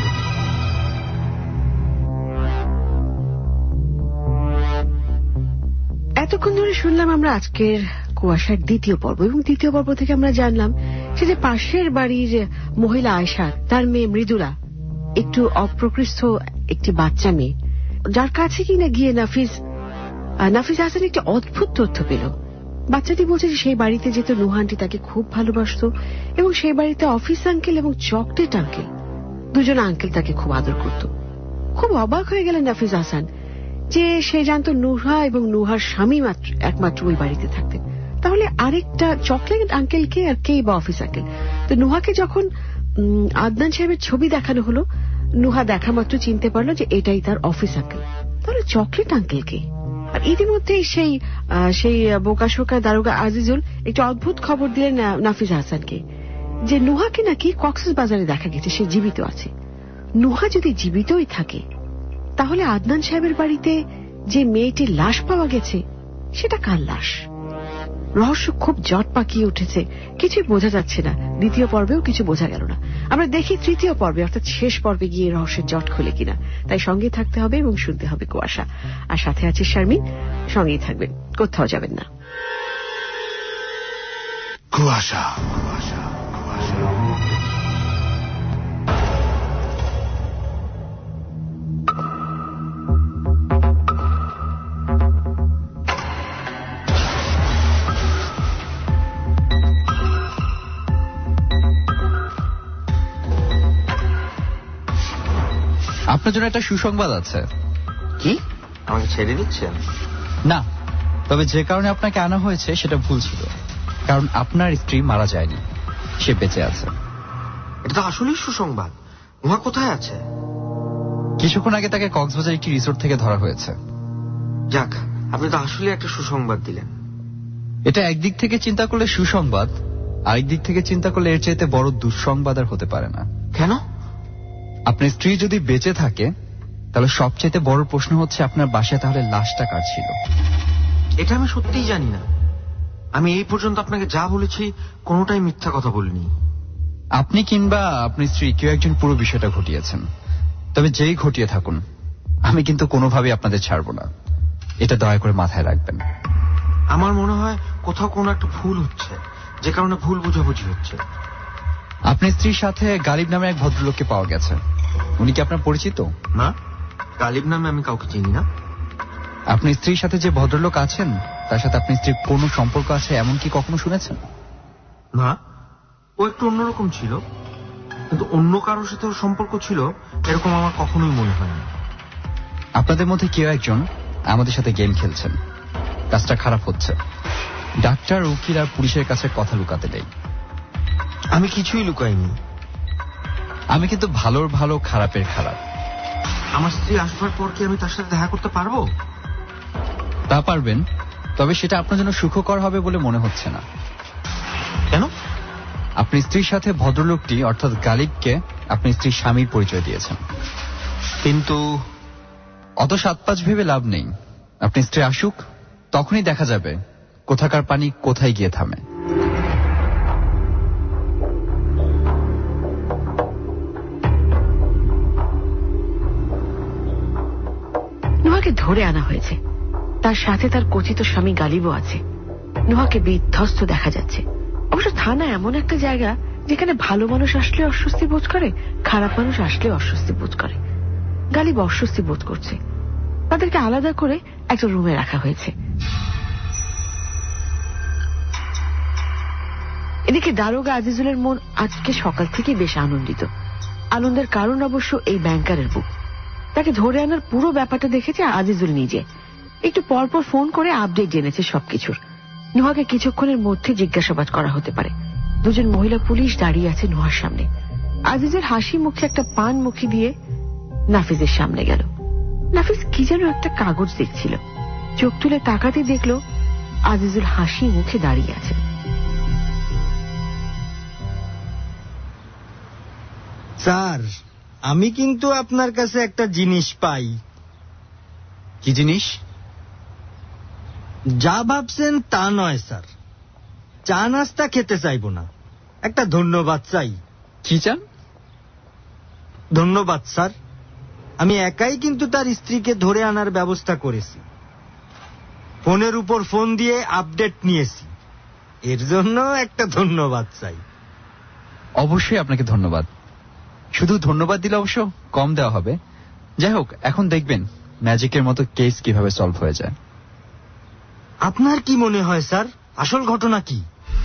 এতক্ষণ ধরে শুনলাম আমরা আজকের কুয়াশার দ্বিতীয় পর্ব, এবং দ্বিতীয় পর্ব থেকে আমরা জানলাম সে যে পাশের বাড়ির মহিলা আয়শা, তার মেয়ে মৃদুলা একটু অপ্রকৃষ্ট একটি বাচ্চা মেয়ে, যার কাছে কিনা গিয়ে নাফিস নাফিস হাসান একটি অদ্ভুত তথ্য পেল। বাচ্চাটি বলছে যে সেই বাড়িতে যেত নুহা আন্টি তাকে খুব ভালোবাসত, এবং সেই বাড়িতে অফিস আঙ্কেল এবং চকলেট আঙ্কেল, দুজন আঙ্কেল তাকে খুব আদর করত। খুব অবাক হয়ে গেলেন নাফিস হাসান যে সে জানতো নুহা এবং নুহার স্বামী মাত্র একমাত্র ওই বাড়িতে থাকতেন। তাহলে আরেকটা চকলেট আঙ্কেলকে আর কে বা অফিস আঙ্কেল? তো নুহাকে যখন আদনান সাহেবের ছবি দেখানো হলো, নুহা দেখা মাত্র চিনতে পারলো যে এটাই তার অফিস আঙ্কেল। তাহলে চকলেট আঙ্কেলকে? আর ইতিমধ্যেই সেই সেই বোকাশোকা দারোগা আজিজুল একটি অদ্ভুত খবর দিলেন নাফিস হাসানকে যে নুহাকে নাকি কক্সবাজারে দেখা গেছে সে জীবিত আছে। নুহা যদি জীবিতই থাকে তাহলে আদনান সাহেবের বাড়িতে যে মেয়েটির লাশ পাওয়া গেছে সেটা কার লাশ? রহস্য খুব জট পাকিয়ে উঠেছে, কিছুই বোঝা যাচ্ছে না। দ্বিতীয় পর্বেও কিছু বোঝা গেল না। আমরা দেখি তৃতীয় পর্বে অর্থাৎ শেষ পর্বে গিয়ে রহস্যের জট খুলে কিনা। তাই সঙ্গে থাকতে হবে এবং শুনতে হবে কুয়াশা। আর সাথে আছে শারমিন, সঙ্গেই থাকবেন, কোথাও যাবেন না। কুয়াশা কুয়াশা কুয়াশা। আপনার জন্য একটা সুসংবাদ আছে। কি? আমাকে ছেড়ে দিচ্ছেন? না, তবে যে কারণে আপনাকে আনা হয়েছে সেটা ভুল ছিল। কারণ আপনার স্ত্রী মারা যায়নি, সে বেঁচে আছে। এটা তো আসলেই সুসংবাদ। নুহা কোথায় আছে? কিছুক্ষণ আগে তাকে কক্সবাজার একটি রিসোর্ট থেকে ধরা হয়েছে। যাক, আপনি তো আসলে একটা সুসংবাদ দিলেন। এটা একদিক থেকে চিন্তা করলে সুসংবাদ, আরেক দিক থেকে চিন্তা করলে এর চাইতে বড় দুঃসংবাদ আর হতে পারে না। কেন? আপনার স্ত্রী যদি বেঁচে থাকে তাহলে সবচেয়ে বড় প্রশ্ন হচ্ছে আপনার বাসায় তাহলে লাশটা কার ছিল? এটা আমি সত্যিই জানি না। আমি এই পর্যন্ত আপনাকে যা বলেছি কোনোটাই মিথ্যা কথা বলিনি। আপনি কিংবা আপনার স্ত্রী কেউ একজন পুরো বিষয়টা ঘটিয়েছেন। তবে যেই ঘটিয়ে থাকুন, আমি কিন্তু কোনোভাবেই আপনাদের ছাড়বো না, এটা দয়া করে মাথায় রাখবেন। আমার মনে হয় কোথাও কোনো একটা ভুল হচ্ছে, যে কারণে ভুল বোঝাবুঝি হচ্ছে। আপনার স্ত্রীর সাথে গালিব নামে এক ভদ্রলোককে পাওয়া গেছে। উনি কি আপনার পরিচিত? না, গালিব নামে আমি কাউকে চিনি না। আপনার স্ত্রীর সাথে যে ভদ্রলোক আছেন তার সাথে আপনার স্ত্রীর কোনো সম্পর্ক আছে এমন কি কখনো শুনেছেন? না, ও একটু অন্যরকম ছিল, কিন্তু অন্য কারোর সাথে ওর সম্পর্ক ছিল এরকম আমার কখনোই মনে হয় না। আপনাদের মধ্যে কেউ একজন আমাদের সাথে গেম খেলছেন। কাজটা খারাপ হচ্ছে। ডাক্তার, উকিল আর পুলিশের কাছে কথা লুকাতে নেই। আমি কিছুই লুকাইনি। আমি কিন্তু ভালোর ভালো, খারাপের খারাপ। আমার স্ত্রী আসবার পর কি আমি তার সাথে দেখা করতে পারবো? তা পারবেন, তবে সেটা আপনার জন্য সুখকর হবে বলে মনে হচ্ছে না। কেন? আপনি স্ত্রীর সাথে ভদ্রলোকটি অর্থাৎ গালিবকে আপনি স্ত্রীর স্বামীর পরিচয় দিয়েছেন। কিন্তু অত সাত পাঁচ ভেবে লাভ নেই। আপনি স্ত্রী আসুক, তখনই দেখা যাবে কোথাকার পানি কোথায় গিয়ে থামে। নুহাকে ধরে আনা হয়েছে, তার সাথে তার কচিত স্বামী গালিবও আছে। নুহাকে বিধ্বস্ত দেখা যাচ্ছে। অবশ্য থানা এমন একটা জায়গা যেখানে ভালো মানুষ আসলে অস্বস্তি বোধ করে, খারাপ মানুষ আসলে অস্বস্তি বোধ করে। গালিব অস্বস্তি বোধ করছে। তাদেরকে আলাদা করে একটা রুমে রাখা হয়েছে। এদিকে দারোগা আজিজুলের মন আজকে সকাল থেকে বেশ আনন্দিত। আনন্দের কারণ অবশ্য এই ব্যাংকারের বুক। তাকে ধরে আনার পুরো ব্যাপারটা দেখেছে আজিজুল নিজে। একটু পরপর ফোন করে আপডেট জেনেছে সবকিছুর। নুহাকে কিছুক্ষণের মধ্যে জিজ্ঞাসাবাদ করা হতে পারে। দুজন মহিলা পুলিশ দাঁড়িয়ে আছে নুহার সামনে। আজিজুল হাসি মুখে একটা পান মুখে দিয়ে নাফিজের সামনে গেল। নাফিজ কি যেন একটা কাগজ দেখছিল। চোখ তুলে তাকাতে দেখল আজিজুল হাসি মুখে দাঁড়িয়ে আছে। স্যার, আমি কিন্তু আপনার কাছে একটা জিনিস পাই। কি জিনিস? যা ভাবছেন তা নয় স্যার। চা নাস্তা খেতে চাইব না, একটা ধন্যবাদ চাই। কি চান? ধন্যবাদ স্যার। আমি একাই কিন্তু তার স্ত্রীকে ধরে আনার ব্যবস্থা করেছি। ফোনের উপর ফোন দিয়ে আপডেট নিয়েছি। এর জন্য একটা ধন্যবাদ চাই। অবশ্যই আপনাকে ধন্যবাদ। শুধু ধন্যবাদ দিলে অবশ্য কম দেওয়া হবে। যাই হোক, এখন দেখবেন ম্যাজিকের মতো কেস কিভাবে সলভ হয়ে যায়। আপনার কি মনে হয় স্যার, আসল ঘটনা কি?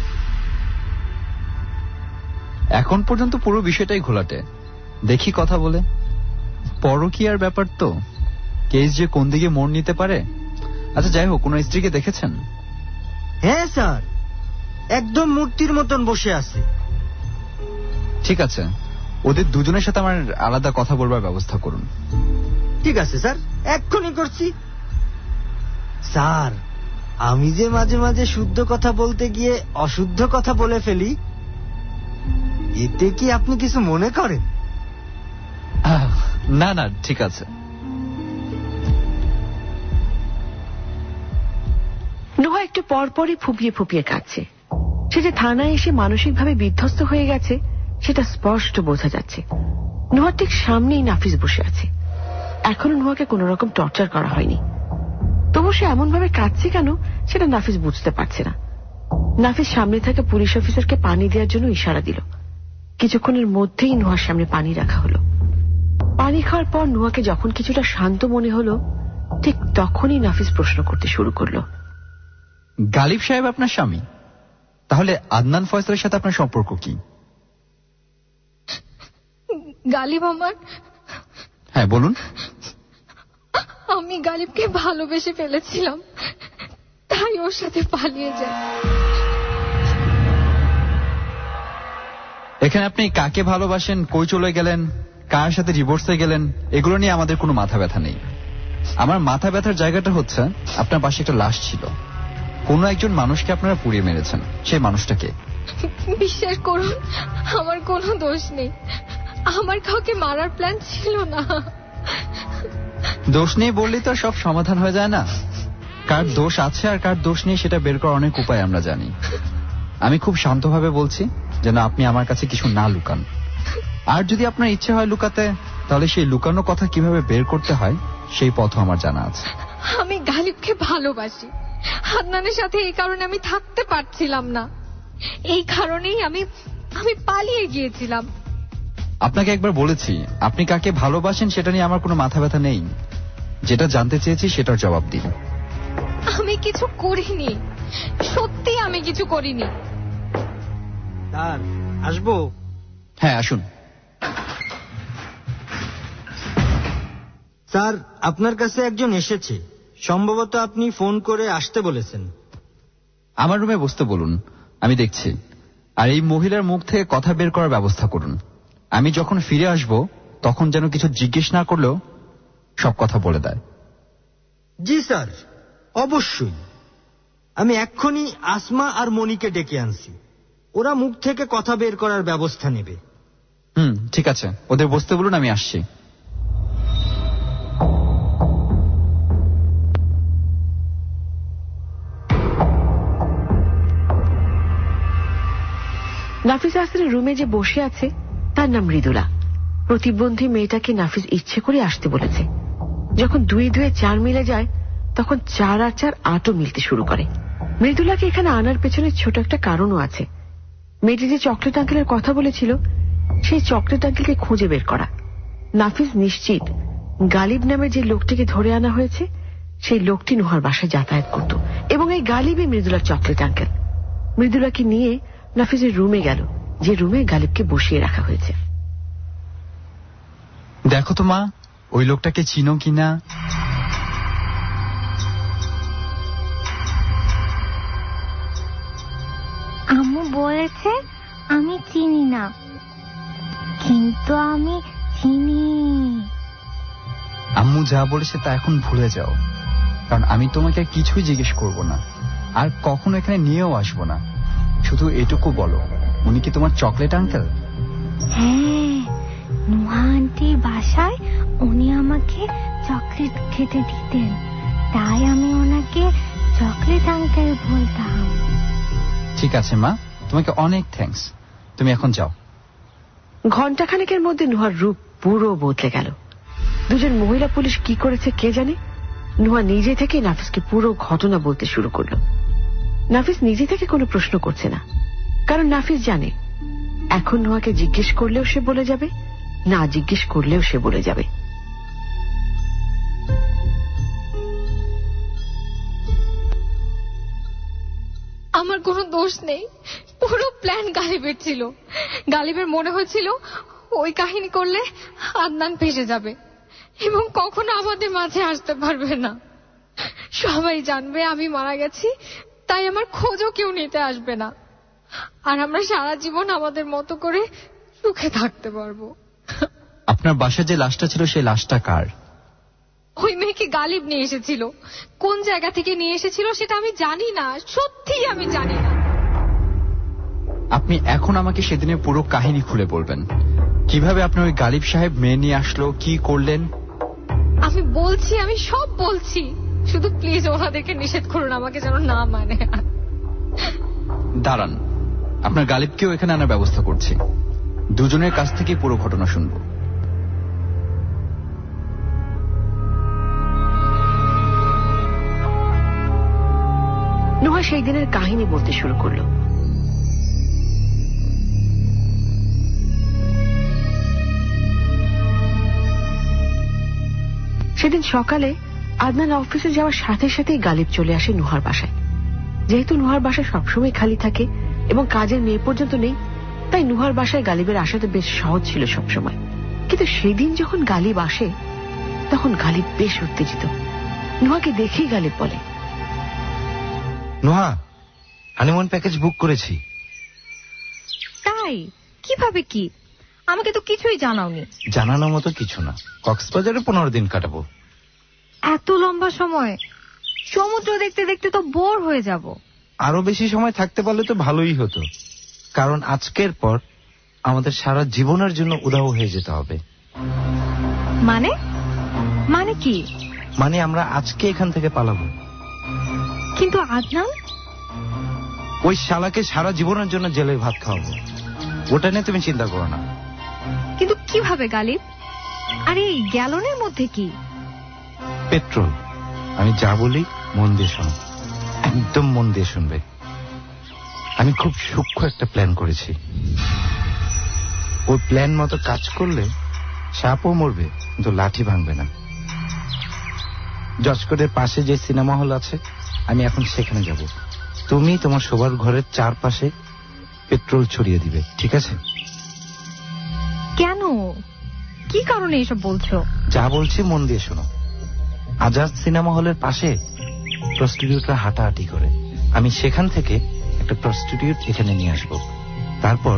এখন পর্যন্ত পুরো বিষয়টাই ঘোলাটে। দেখি কথা বলে। পরকীয়ার ব্যাপার তো, কেস যে কোন দিকে মোড় নিতে পারে। আচ্ছা যাই হোক, কোন স্ত্রীকে দেখেছেন? হ্যাঁ স্যার, একদম মূর্তির মতন বসে আছে। ঠিক আছে, ওদের দুজনের সাথে আমার আলাদা কথা বলবার ব্যবস্থা করুন। ঠিক আছে স্যার, এক্ষুনি করছি। স্যার, আমি যে মাঝে মাঝে শুদ্ধ কথা বলতে গিয়ে অশুদ্ধ কথা বলে ফেলি, এতে কি আপনি কিছু মনে করেন? না না, ঠিক আছে। নুহা একটু পরপরই ফুপিয়ে ফুপিয়ে কাঁদছে। সে যে থানায় এসে মানসিকভাবে বিধ্বস্ত হয়ে গেছে সেটা স্পষ্ট বোঝা যাচ্ছে। নুহার ঠিক সামনেই নাফিস বসে আছে। এখনো নুহাকে কোন রকম টর্চার করা হয়নি। তবু সে এমন ভাবে কাঁদছে কেন সেটা নাফিস বুঝতে পারছে না। নাফিস সামনে থাকা পুলিশ অফিসারকে পানি দেওয়ার জন্য ইশারা দিল। কিছুক্ষণের মধ্যেই নুহার সামনে পানি রাখা হলো। পানি খাওয়ার পর নুহাকে যখন কিছুটা শান্ত মনে হলো, ঠিক তখনই নাফিস প্রশ্ন করতে শুরু করলো। গালিব সাহেব আপনার স্বামী? তাহলে আদনান ফয়সালের সাথে আপনার সম্পর্ক কি? গালিব আমার? হ্যাঁ বলুন। আমি গালিবকে ভালোবেসে ফেলেছিলাম, তাই ওর সাথে পালিয়ে যাই। এখানে আপনি কাকে ভালোবাসেন, কই চলে গেলেন, কার সাথে ডিভোর্সে গেলেন, এগুলো নিয়ে আমাদের কোনো মাথা ব্যথা নেই। আমার মাথা ব্যথার জায়গাটা হচ্ছে আপনার পাশে একটা লাশ ছিল। কোনো একজন মানুষকে আপনারা পুড়িয়ে মেরেছেন। সেই মানুষটাকে? বিশ্বাস করুন, আমার কোনো দোষ নেই। আমার কাউকে মারার প্ল্যান ছিল না। দোষ নেই বললেই তো সব সমাধান হয়ে যায় না। কার দোষ আছে আর কার দোষ নেই সেটা বের করার অনেক উপায় আমরা জানি। আমি খুব শান্তভাবে বলছি যেন আপনি আমার কাছে কিছু না লুকান। আর যদি আপনার ইচ্ছে হয় লুকাতে, তাহলে সেই লুকানো কথা কিভাবে বের করতে হয় সেই পথও আমার জানা আছে। আমি গালিবকে ভালোবাসি। আদনানের সাথে এই কারণে আমি থাকতে পারছিলাম না। এই কারণেই আমি আমি পালিয়ে গিয়েছিলাম। আপনাকে একবার বলেছি, আপনি কাকে ভালোবাসেন সেটা নিয়ে আমার কোনো মাথা ব্যথা নেই। যেটা জানতে চেয়েছি সেটার জবাব দিন। আমি কিছু করিনি, সত্যি আমি কিছু করিনি। স্যার, আসবো? হ্যাঁ আসুন। স্যার, আপনার কাছে একজন এসেছে। সম্ভবত আপনি ফোন করে আসতে বলেছেন। আমার রুমে বসতে বলুন, আমি দেখছি। আর এই মহিলার মুখ থেকে কথা বের করার ব্যবস্থা করুন। আমি যখন ফিরে আসব তখন যেন কিছু জিজ্ঞেস না করলেও সব কথা বলে দেয়। জি স্যার, অবশ্যই। আমি এক্ষুনি আসমা আর মনিকে ডেকে আনছি। ওরা মুখ থেকে কথা বের করার ব্যবস্থা নেবে। হুম, ঠিক আছে, ওদের বসতে বলুন, আমি আসছি। নাফিস আসরের রুমে যে বসে আছে তার নাম মৃদুলা। প্রতিবন্ধী মেয়েটাকে নাফিস ইচ্ছে করে আসতে বলেছে। যখন দুই দুয়ে চার মিলে যায় তখন চার আর চার আটও মিলতে শুরু করে। মৃদুলাকে এখানে আনার পেছনে ছোট একটা কারণও আছে। মেয়েটি যে চকলেট আঙ্কেলের কথা বলেছিল সেই চকলেট আঙ্কেলকে খুঁজে বের করা। নাফিস নিশ্চিত গালিব নামের যে লোকটিকে ধরে আনা হয়েছে সেই লোকটি নুহার বাসায় যাতায়াত করত এবং এই গালিবই মৃদুলার চকলেট আঙ্কেল। মৃদুলাকে নিয়ে নাফিসের রুমে গেল, যে রুমে গালিবকে বসিয়ে রাখা হয়েছে। দেখো তো মা, ওই লোকটাকে চিনো কিনা। আম্মু বলেছে আমি চিনি না, কিন্তু আমি চিনি। আম্মু যা বলেছে তা এখন ভুলে যাও, কারণ আমি তোমাকে কিছুই জিজ্ঞেস করব না, আর কখনো এখানে নিয়েও আসবো না। শুধু এটুকু বলো, উনি কি তোমার চকলেট আঙ্কেল? হ্যাঁ, নুহা আন্টির বাসায় উনি আমাকে চকলেট খেতে দিতেন, তাই আমি ওনাকে চকলেট আঙ্কেল বলতাম। ঠিক আছে মা, তোমাকে অনেক থ্যাঙ্কস। তুমি এখন যাও। ঘণ্টাখানেকের মধ্যে নুহার রূপ পুরো বদলে গেল। দুজন মহিলা পুলিশ কি করেছে কে জানে। নুহা নিজে থেকে নাফিসকে পুরো ঘটনা বলতে শুরু করলো। নাফিস নিজে থেকে কোনো প্রশ্ন করছে না, কারণ নাফিস জানে এখন নুহাকে জিজ্ঞেস করলেও সে বলে যাবে, না জিজ্ঞেস করলেও সে বলে যাবে। আমার কোনো দোষ নেই, পুরো প্ল্যান গালিবের ছিল। গালিবের মনে হয়েছিল ওই কাহিনী করলে আদনান ফেসে যাবে এবং কখনো আমাদের মাঝে আসতে পারবে না। সবাই জানবে আমি মারা গেছি, তাই আমার খোঁজও কেউ নিতে আসবে না, আর আমরা সারা জীবন আমাদের মতো করে সুখে থাকতে পারবো। আপনার বাসায় যে লাশটা ছিল সেই লাশটা কার? ওই মেয়েকে গালিব নিয়ে এসেছিল। কোন জায়গা থেকে নিয়ে এসেছিল সেটা আমি জানি না, সত্যি আমি জানি না। আপনি এখন আমাকে সেদিনের পুরো কাহিনী খুলে বলবেন, কিভাবে আপনি ওই গালিব সাহেব মেয়ে নিয়ে আসলো, কি করলেন? আমি বলছি, আমি সব বলছি, শুধু প্লিজ ওনাদেরকে নিষেধ করুন আমাকে যেন না মানে। দাঁড়ান, আপনার গালিবকেও এখানে আনার ব্যবস্থা করছি। দুজনের কাছ থেকে পুরো ঘটনা শুনবো। নুহা সেই দিনের কাহিনী বলতে শুরু করলো। সেদিন সকালে আদনান অফিসে যাওয়ার সাথে সাথেই গালিব চলে আসে নুহার বাসায়। যেহেতু নুহার বাসায় সবসময় খালি থাকে এবং কাজের মেয়ে পর্যন্ত নেই, তাই নুহার বাসায় গালিবের আসাটা বেশ সহজ ছিল সবসময়। কিন্তু সেদিন যখন গালিব আসে তখন গালিব বেশ উত্তেজিত। নুহাকে দেখেই গালিব বলে, নুহা, হানিমুন প্যাকেজ বুক করেছি। তাই? কিভাবে কি? আমাকে তো কিছুই জানাওনি। জানানোর মতো কিছু না, কক্সবাজারে পনেরো দিন কাটাবো। এত লম্বা সময়? সমুদ্র দেখতে দেখতে তো বোর হয়ে যাব। আরো বেশি সময় থাকতে পারলে তো ভালোই হতো, কারণ আজকের পর আমাদের সারা জীবনের জন্য উধাও হয়ে যেতে হবে। মানে? মানে কি? মানে আমরা আজকে এখান থেকে পালাবো। কিন্তু আদনান? ওই শালাকে সারা জীবনের জন্য জেলে ভাত খাওয়াবো, ওটা নিয়ে তুমি চিন্তা করো না। কিন্তু কিভাবে গালিব? আরে এই গ্যালনের মধ্যে কি? পেট্রোল। আমি যা বলি মন দিয়ে শোনো, একদম মন দিয়ে শুনবে। আমি খুব সূক্ষ্ম একটা প্ল্যান করেছি। ওই প্ল্যান মতো কাজ করলে সাপও মরবে কিন্তু লাঠি ভাঙবে না। জজকোটের পাশে যে সিনেমা হল আছে, আমি এখন সেখানে যাব। তুমি তোমার শোবার ঘরের চারপাশে পেট্রোল ছড়িয়ে দিবে, ঠিক আছে? কেন? কি কারণে এসব বলছো? যা বলছি মন দিয়ে শোনো। আজাদ সিনেমা হলের পাশে প্রস্টিটিউটরা হাঁটাহাঁটি করে, আমি সেখান থেকে একটা প্রস্টিটিউট এখানে নিয়ে আসবো। তারপর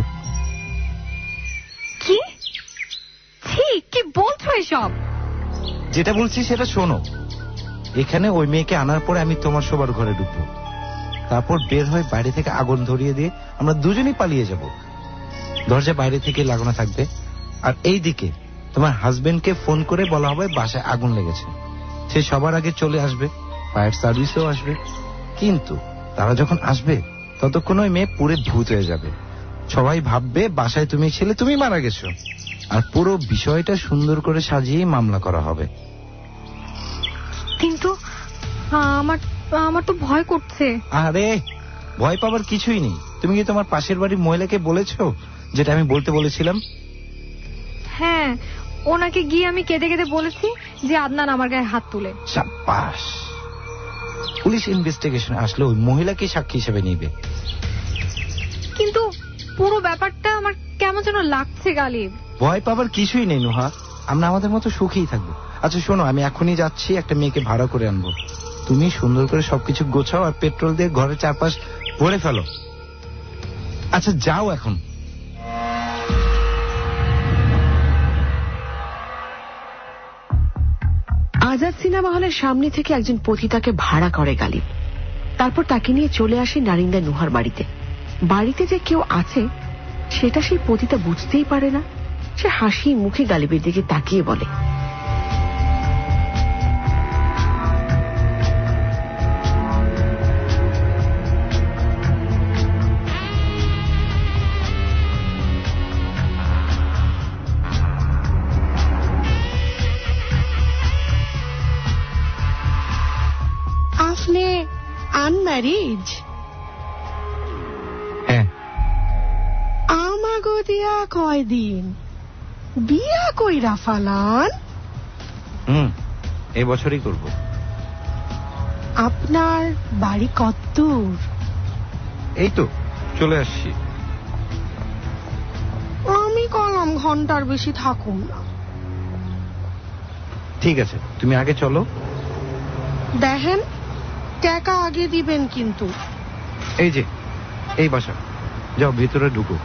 কি? কি বলছো এসব? যেটা বলছি সেটা শোনো। এখানে ওই মেয়েকে আনার পরে আমি তোমার শোবার ঘরে ঢুকবো, তারপর বের হয়ে বাইরে থেকে আগুন ধরিয়ে দিয়ে আমরা দুজনেই পালিয়ে যাব। দরজা বাইরে থেকে লাগানো থাকবে, আর এই দিকে তোমার হাজবেন্ডকে ফোন করে বলা হবে বাসায় আগুন লেগেছে। সে সবার আগে চলে আসবে, ফায়ার সার্ভিসও আসবে। কিন্তু তারা যখন আসবে ততক্ষণ ওই মেয়ে পুরো ভূত হয়ে যাবে। সবাই ভাববে বাসায় তুমি ছিলে, তুমি মারা গেছো, আর পুরো বিষয়টা সুন্দর করে সাজিয়ে মামলা করা হবে। কিন্তু আমার আমার তো ভয় করছে। আরে ভয় পাবার কিছুই নেই, তুমি কি তোমার পাশের বাড়ির মহিলাকে বলেছো যেটা আমি বলতে বলেছিলাম? হ্যাঁ, ওনাকে গিয়ে আমি কেঁদে কেঁদে বলেছি যে আদনান আমার গায়ে হাত তুলে। সাব্বাস। পুলিশ ইনভেস্টিগেশন আসলে ওই মহিলাকে সাক্ষী হিসেবে নিবে। কিন্তু পুরো ব্যাপারটা আমার কেমন যেন লাগছে গালিব। ভয় পাবার কিছুই নেই নুহা, আমরা আমাদের মতো সুখেই থাকবো। আচ্ছা শোনো, আমি এখনই যাচ্ছি, একটা মেয়েকে ভাড়া করে আনবো। তুমি সুন্দর করে সবকিছু গোছাও আর পেট্রোল দিয়ে ঘরের চারপাশ ভরে ফেলো। আচ্ছা যাও এখন। আজাদ সিনেমা হলের সামনে থেকে একজন পতিতাকে ভাড়া করে গালিব। তারপর তাকে নিয়ে চলে আসে নারিন্দা নুহার বাড়িতে। বাড়িতে যে কেউ আছে সেটা সেই পতিতা বুঝতেই পারে না। সে হাসি মুখে গালিবের দিকে তাকিয়ে বলে, আপনি আনম্যারিড? হ্যাঁ। আমাগো দিয়া কয়দিন বিয়া কইরা ফালান? হুম, এই বছরই করব। আপনার বাড়ি কতদূর? এই তো চলে আসছি। আমি কলম ঘন্টার বেশি থাকুম না। ঠিক আছে, তুমি আগে চলো। দেখেন, টাকা আগে দিবেন কিন্তু। এই যে এই বাসা, যাও ভিতরে ঢুকো।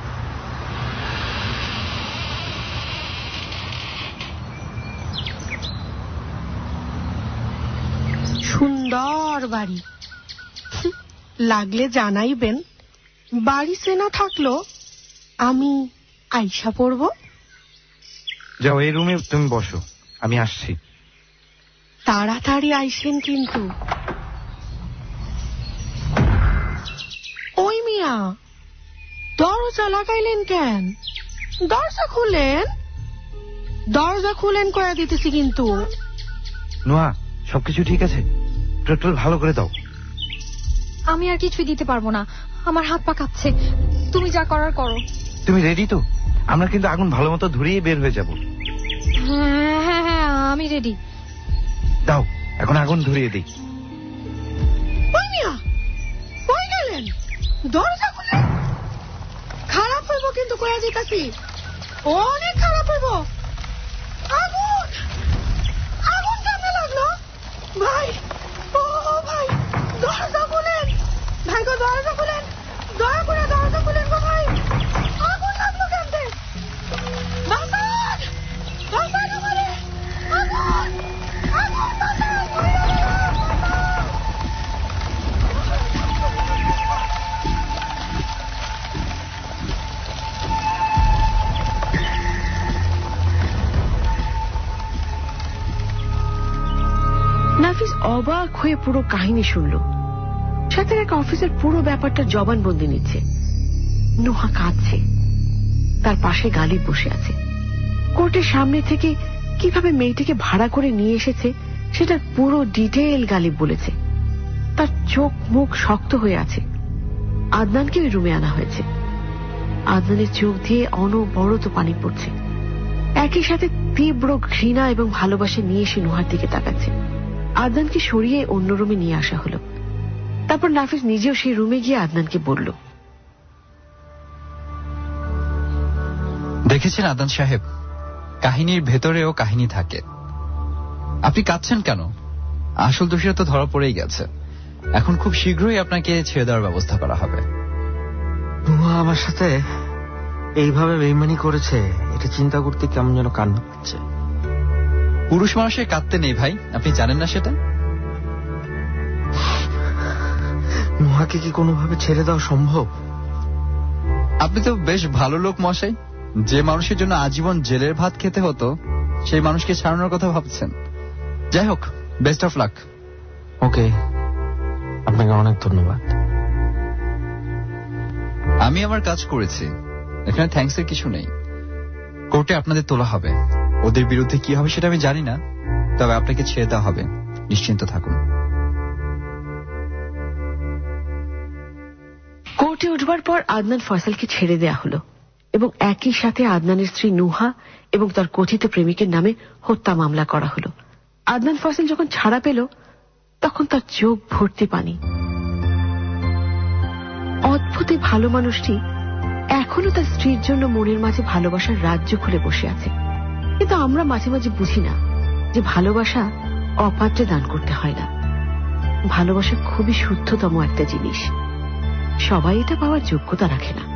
সুন্দর বাড়ি, লাগলে জানাইবেন। বাড়ি চেনা থাকলো আমি আইসা পড়ব। যাও এই রুমে তুমি বসো, আমি আসছি। তাড়াতাড়ি আইসেন কিন্তু। ওই মিয়া, দরজা লাগাইলেন কেন? দরজা খুলেন, দরজা খুলেন কয়া দিতেছি কিন্তু। নোয়া, সবকিছু ঠিক আছে? পেট্রোল ভালো করে দাও। আমি আর কিছুই দিতে পারবো না, আমার হাত পা কাঁপছে। তুমি যা করার করো। তুমি রেডি তো? আমরা কিন্তু আগুন ভালো মতো ধরিয়ে বের হয়ে যাব। হ্যাঁ হ্যাঁ হ্যাঁ, আমি রেডি। দাও, এখন আগুন ধরিয়ে দিই। ওই মিয়া, কই গেলেন? দরজা খুলেন। খারাপ হইব কিন্তু কয়া দিতেছি, অনেক খারাপ হইব। আগুন, আগুন কেমনে লাগলো? ভাই, ও ভাই, দরজা খুলেন। ভাই গো, দরজা খুলেন, দয়া করে দরজা খুলেন গো ভাই। আগুন লাগলো কেমনে? বাঁচান, বাঁচান আমারে। আগুন, আগুন, বাঁচান, নাফিস অবাক হয়ে পুরো কাহিনী শুনল। সাথে এক অফিসের পুরো ব্যাপারটা জবানবন্দি নিচ্ছে। নুহা কাঁদছে, তার পাশে গালিব বসে আছে। কোর্টের সামনে থেকে কিভাবে মেয়েটিকে ভাড়া করে নিয়ে এসেছে সেটার পুরো ডিটেইল গালিব বলেছে। তার চোখ মুখ শক্ত হয়ে আছে। আদনানকে ওই রুমে আনা হয়েছে। আদনানের চোখ দিয়ে অনবরত পানি পড়ছে। একই সাথে তীব্র ঘৃণা এবং ভালোবাসা নিয়ে এসে নুহার দিকে তাকাচ্ছে। আদনানকে সরিয়ে অন্য রুমে নিয়ে আসা হলো। তারপর নাফিস নিজেও সেই রুমে গিয়ে আদনানকে বলল, দেখেছেন আদনান সাহেব, কাহিনীর ভেতরেও কাহিনী থাকে। আপনি কাঁদছেন কেন? আসল দোষীরা তো ধরা পড়েই গেছে। এখন খুব শীঘ্রই আপনাকে ছেড়ে দেওয়ার ব্যবস্থা করা হবে। নুহা আমার সাথে এইভাবে বেইমানি করেছে, এটা চিন্তা করতে কেমন যেন কান্না পাচ্ছে। পুরুষ মানুষের কাঁদতে নেই ভাই, আপনি জানেন না সেটা? নুহাকে কি কোনোভাবে ছেড়ে দেওয়া সম্ভব? আপনি তো বেশ ভালো লোক মশাই। যে মানুষের জন্য আজীবন জেলের ভাত খেতে হতো সেই মানুষকে ছাড়ানোর কথা ভাবছেন। যাই হোক, বেস্ট অফ লাক। ওকে, আপনাকে অনেক ধন্যবাদ। আমি আমার কাজ করেছি, এখানে থ্যাঙ্কস এর কিছু নেই। কোর্টে আপনাদের তোলা হবে। ওদের বিরুদ্ধে কি হবে সেটা আমি জানি না, তবে আপনাকে ছেড়ে দেওয়া হবে, নিশ্চিন্ত থাকুন। কোর্ট বোটে উঠবার পর আদনান ফয়সালকে ছেড়ে দেয়া হলো এবং একই সাথে আদনানের স্ত্রী নুহা এবং তার কথিত প্রেমিকের নামে হত্যা মামলা করা হলো। আদনান ফয়সাল যখন ছাড়া পেল তখন তার চোখ ভর্তি পানি। অদ্ভুত ভালো মানুষটি এখনো তার স্ত্রীর জন্য মনের মাঝে ভালোবাসার রাজ্য খুলে বসে আছে। কিন্তু আমরা মাঝে মাঝে বুঝি না যে ভালোবাসা অপাত্রে দান করতে হয় না। ভালোবাসা খুবই শুদ্ধতম একটা জিনিস, সবাই এটা পাওয়ার যোগ্যতা রাখে না।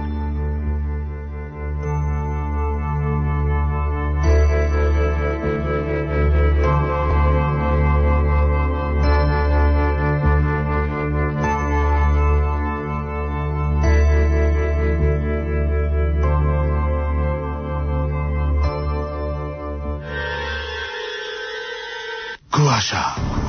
কুয়াশা।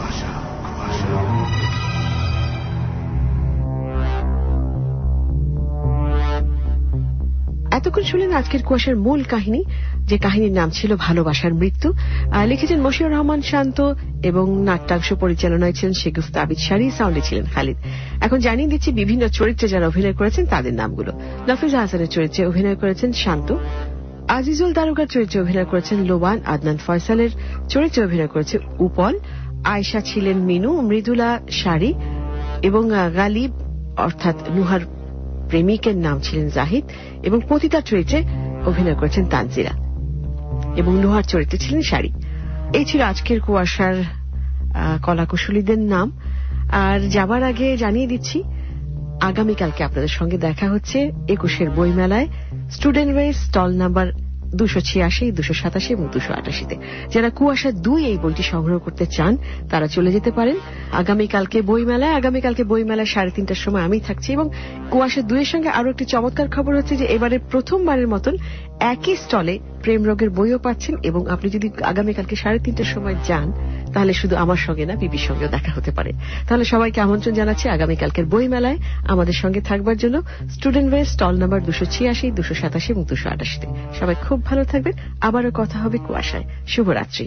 এতক্ষণ শুনলেন আজকের কুয়াশার মূল কাহিনী, যে কাহিনীর নাম ছিল ভালোবাসার মৃত্যু। লিখেছেন মশিউর রহমান শান্ত এবং নাট্যাংশ পরিচালনায় ছিলেন শেগুফ তাবিদ শাড়ি, সাউন্ডে ছিলেন খালিদ। এখন জানিয়ে দিচ্ছি বিভিন্ন চরিত্রে যারা অভিনয় করেছেন তাদের নামগুলো। নফিজা হাসানের চরিত্রে অভিনয় করেছেন শান্ত, আজিজুল দারোগার চরিত্রে অভিনয় করেছেন লোবান, আদনান ফয়সালের চরিত্রে অভিনয় করেছে উপল, আয়েশা ছিলেন মিনু, মৃদুলা শাড়ি এবং গালিব অর্থাৎ নুহার প্রেমিকের নাম ছিলেন জাহিদ এবং পতিতার চরিত্রে অভিনয় করেছেন তানজিরা এবং নুহার চরিত্রে ছিলেন শাড়ি। এই ছিল আজকের কুয়াশার কলাকুশলীদের নাম। আর যাবার আগে জানিয়ে দিচ্ছি আগামীকালকে আপনাদের সঙ্গে দেখা হচ্ছে একুশের বইমেলায় স্টুডেন্ট ওয়ে স্টল নাম্বার দুশো ছিয়াশি, দুশো সাতাশি এবং দুশো আটাশিতে। যারা কুয়াশা দুই এই বইটি সংগ্রহ করতে চান তারা চলে যেতে পারেন আগামীকালকে বইমেলায়। আগামীকালকে বইমেলায় সাড়ে তিনটার সময় আমি থাকছি এবং কুয়াশা দুইয়ের সঙ্গে আরো একটি চমৎকার খবর হচ্ছে যে এবারে প্রথমবারের মতন একই স্টলে প্রেম রোগের বইও পাচ্ছেন এবং আপনি যদি আগামীকালকে সাড়ে তিনটার সময় যান তাহলে শুধু আমার সঙ্গে না বিবির সঙ্গেও দেখা হতে পারে। তাহলে সবাইকে আমন্ত্রণ জানাচ্ছি আগামীকালকের বই মেলায় আমাদের সঙ্গে থাকবার জন্য স্টুডেন্ট ওয়ে স্টল নাম্বার দুশো ছিয়াশি, দুশো সাতাশি এবং দুশো আটাশিতে। সবাই খুব ভালো থাকবেন, আবারও কথা হবে কুয়াশায়। শুভরাত্রি।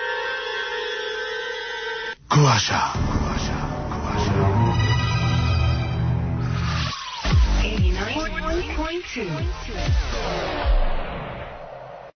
কুয়াশা। eighty-nine point two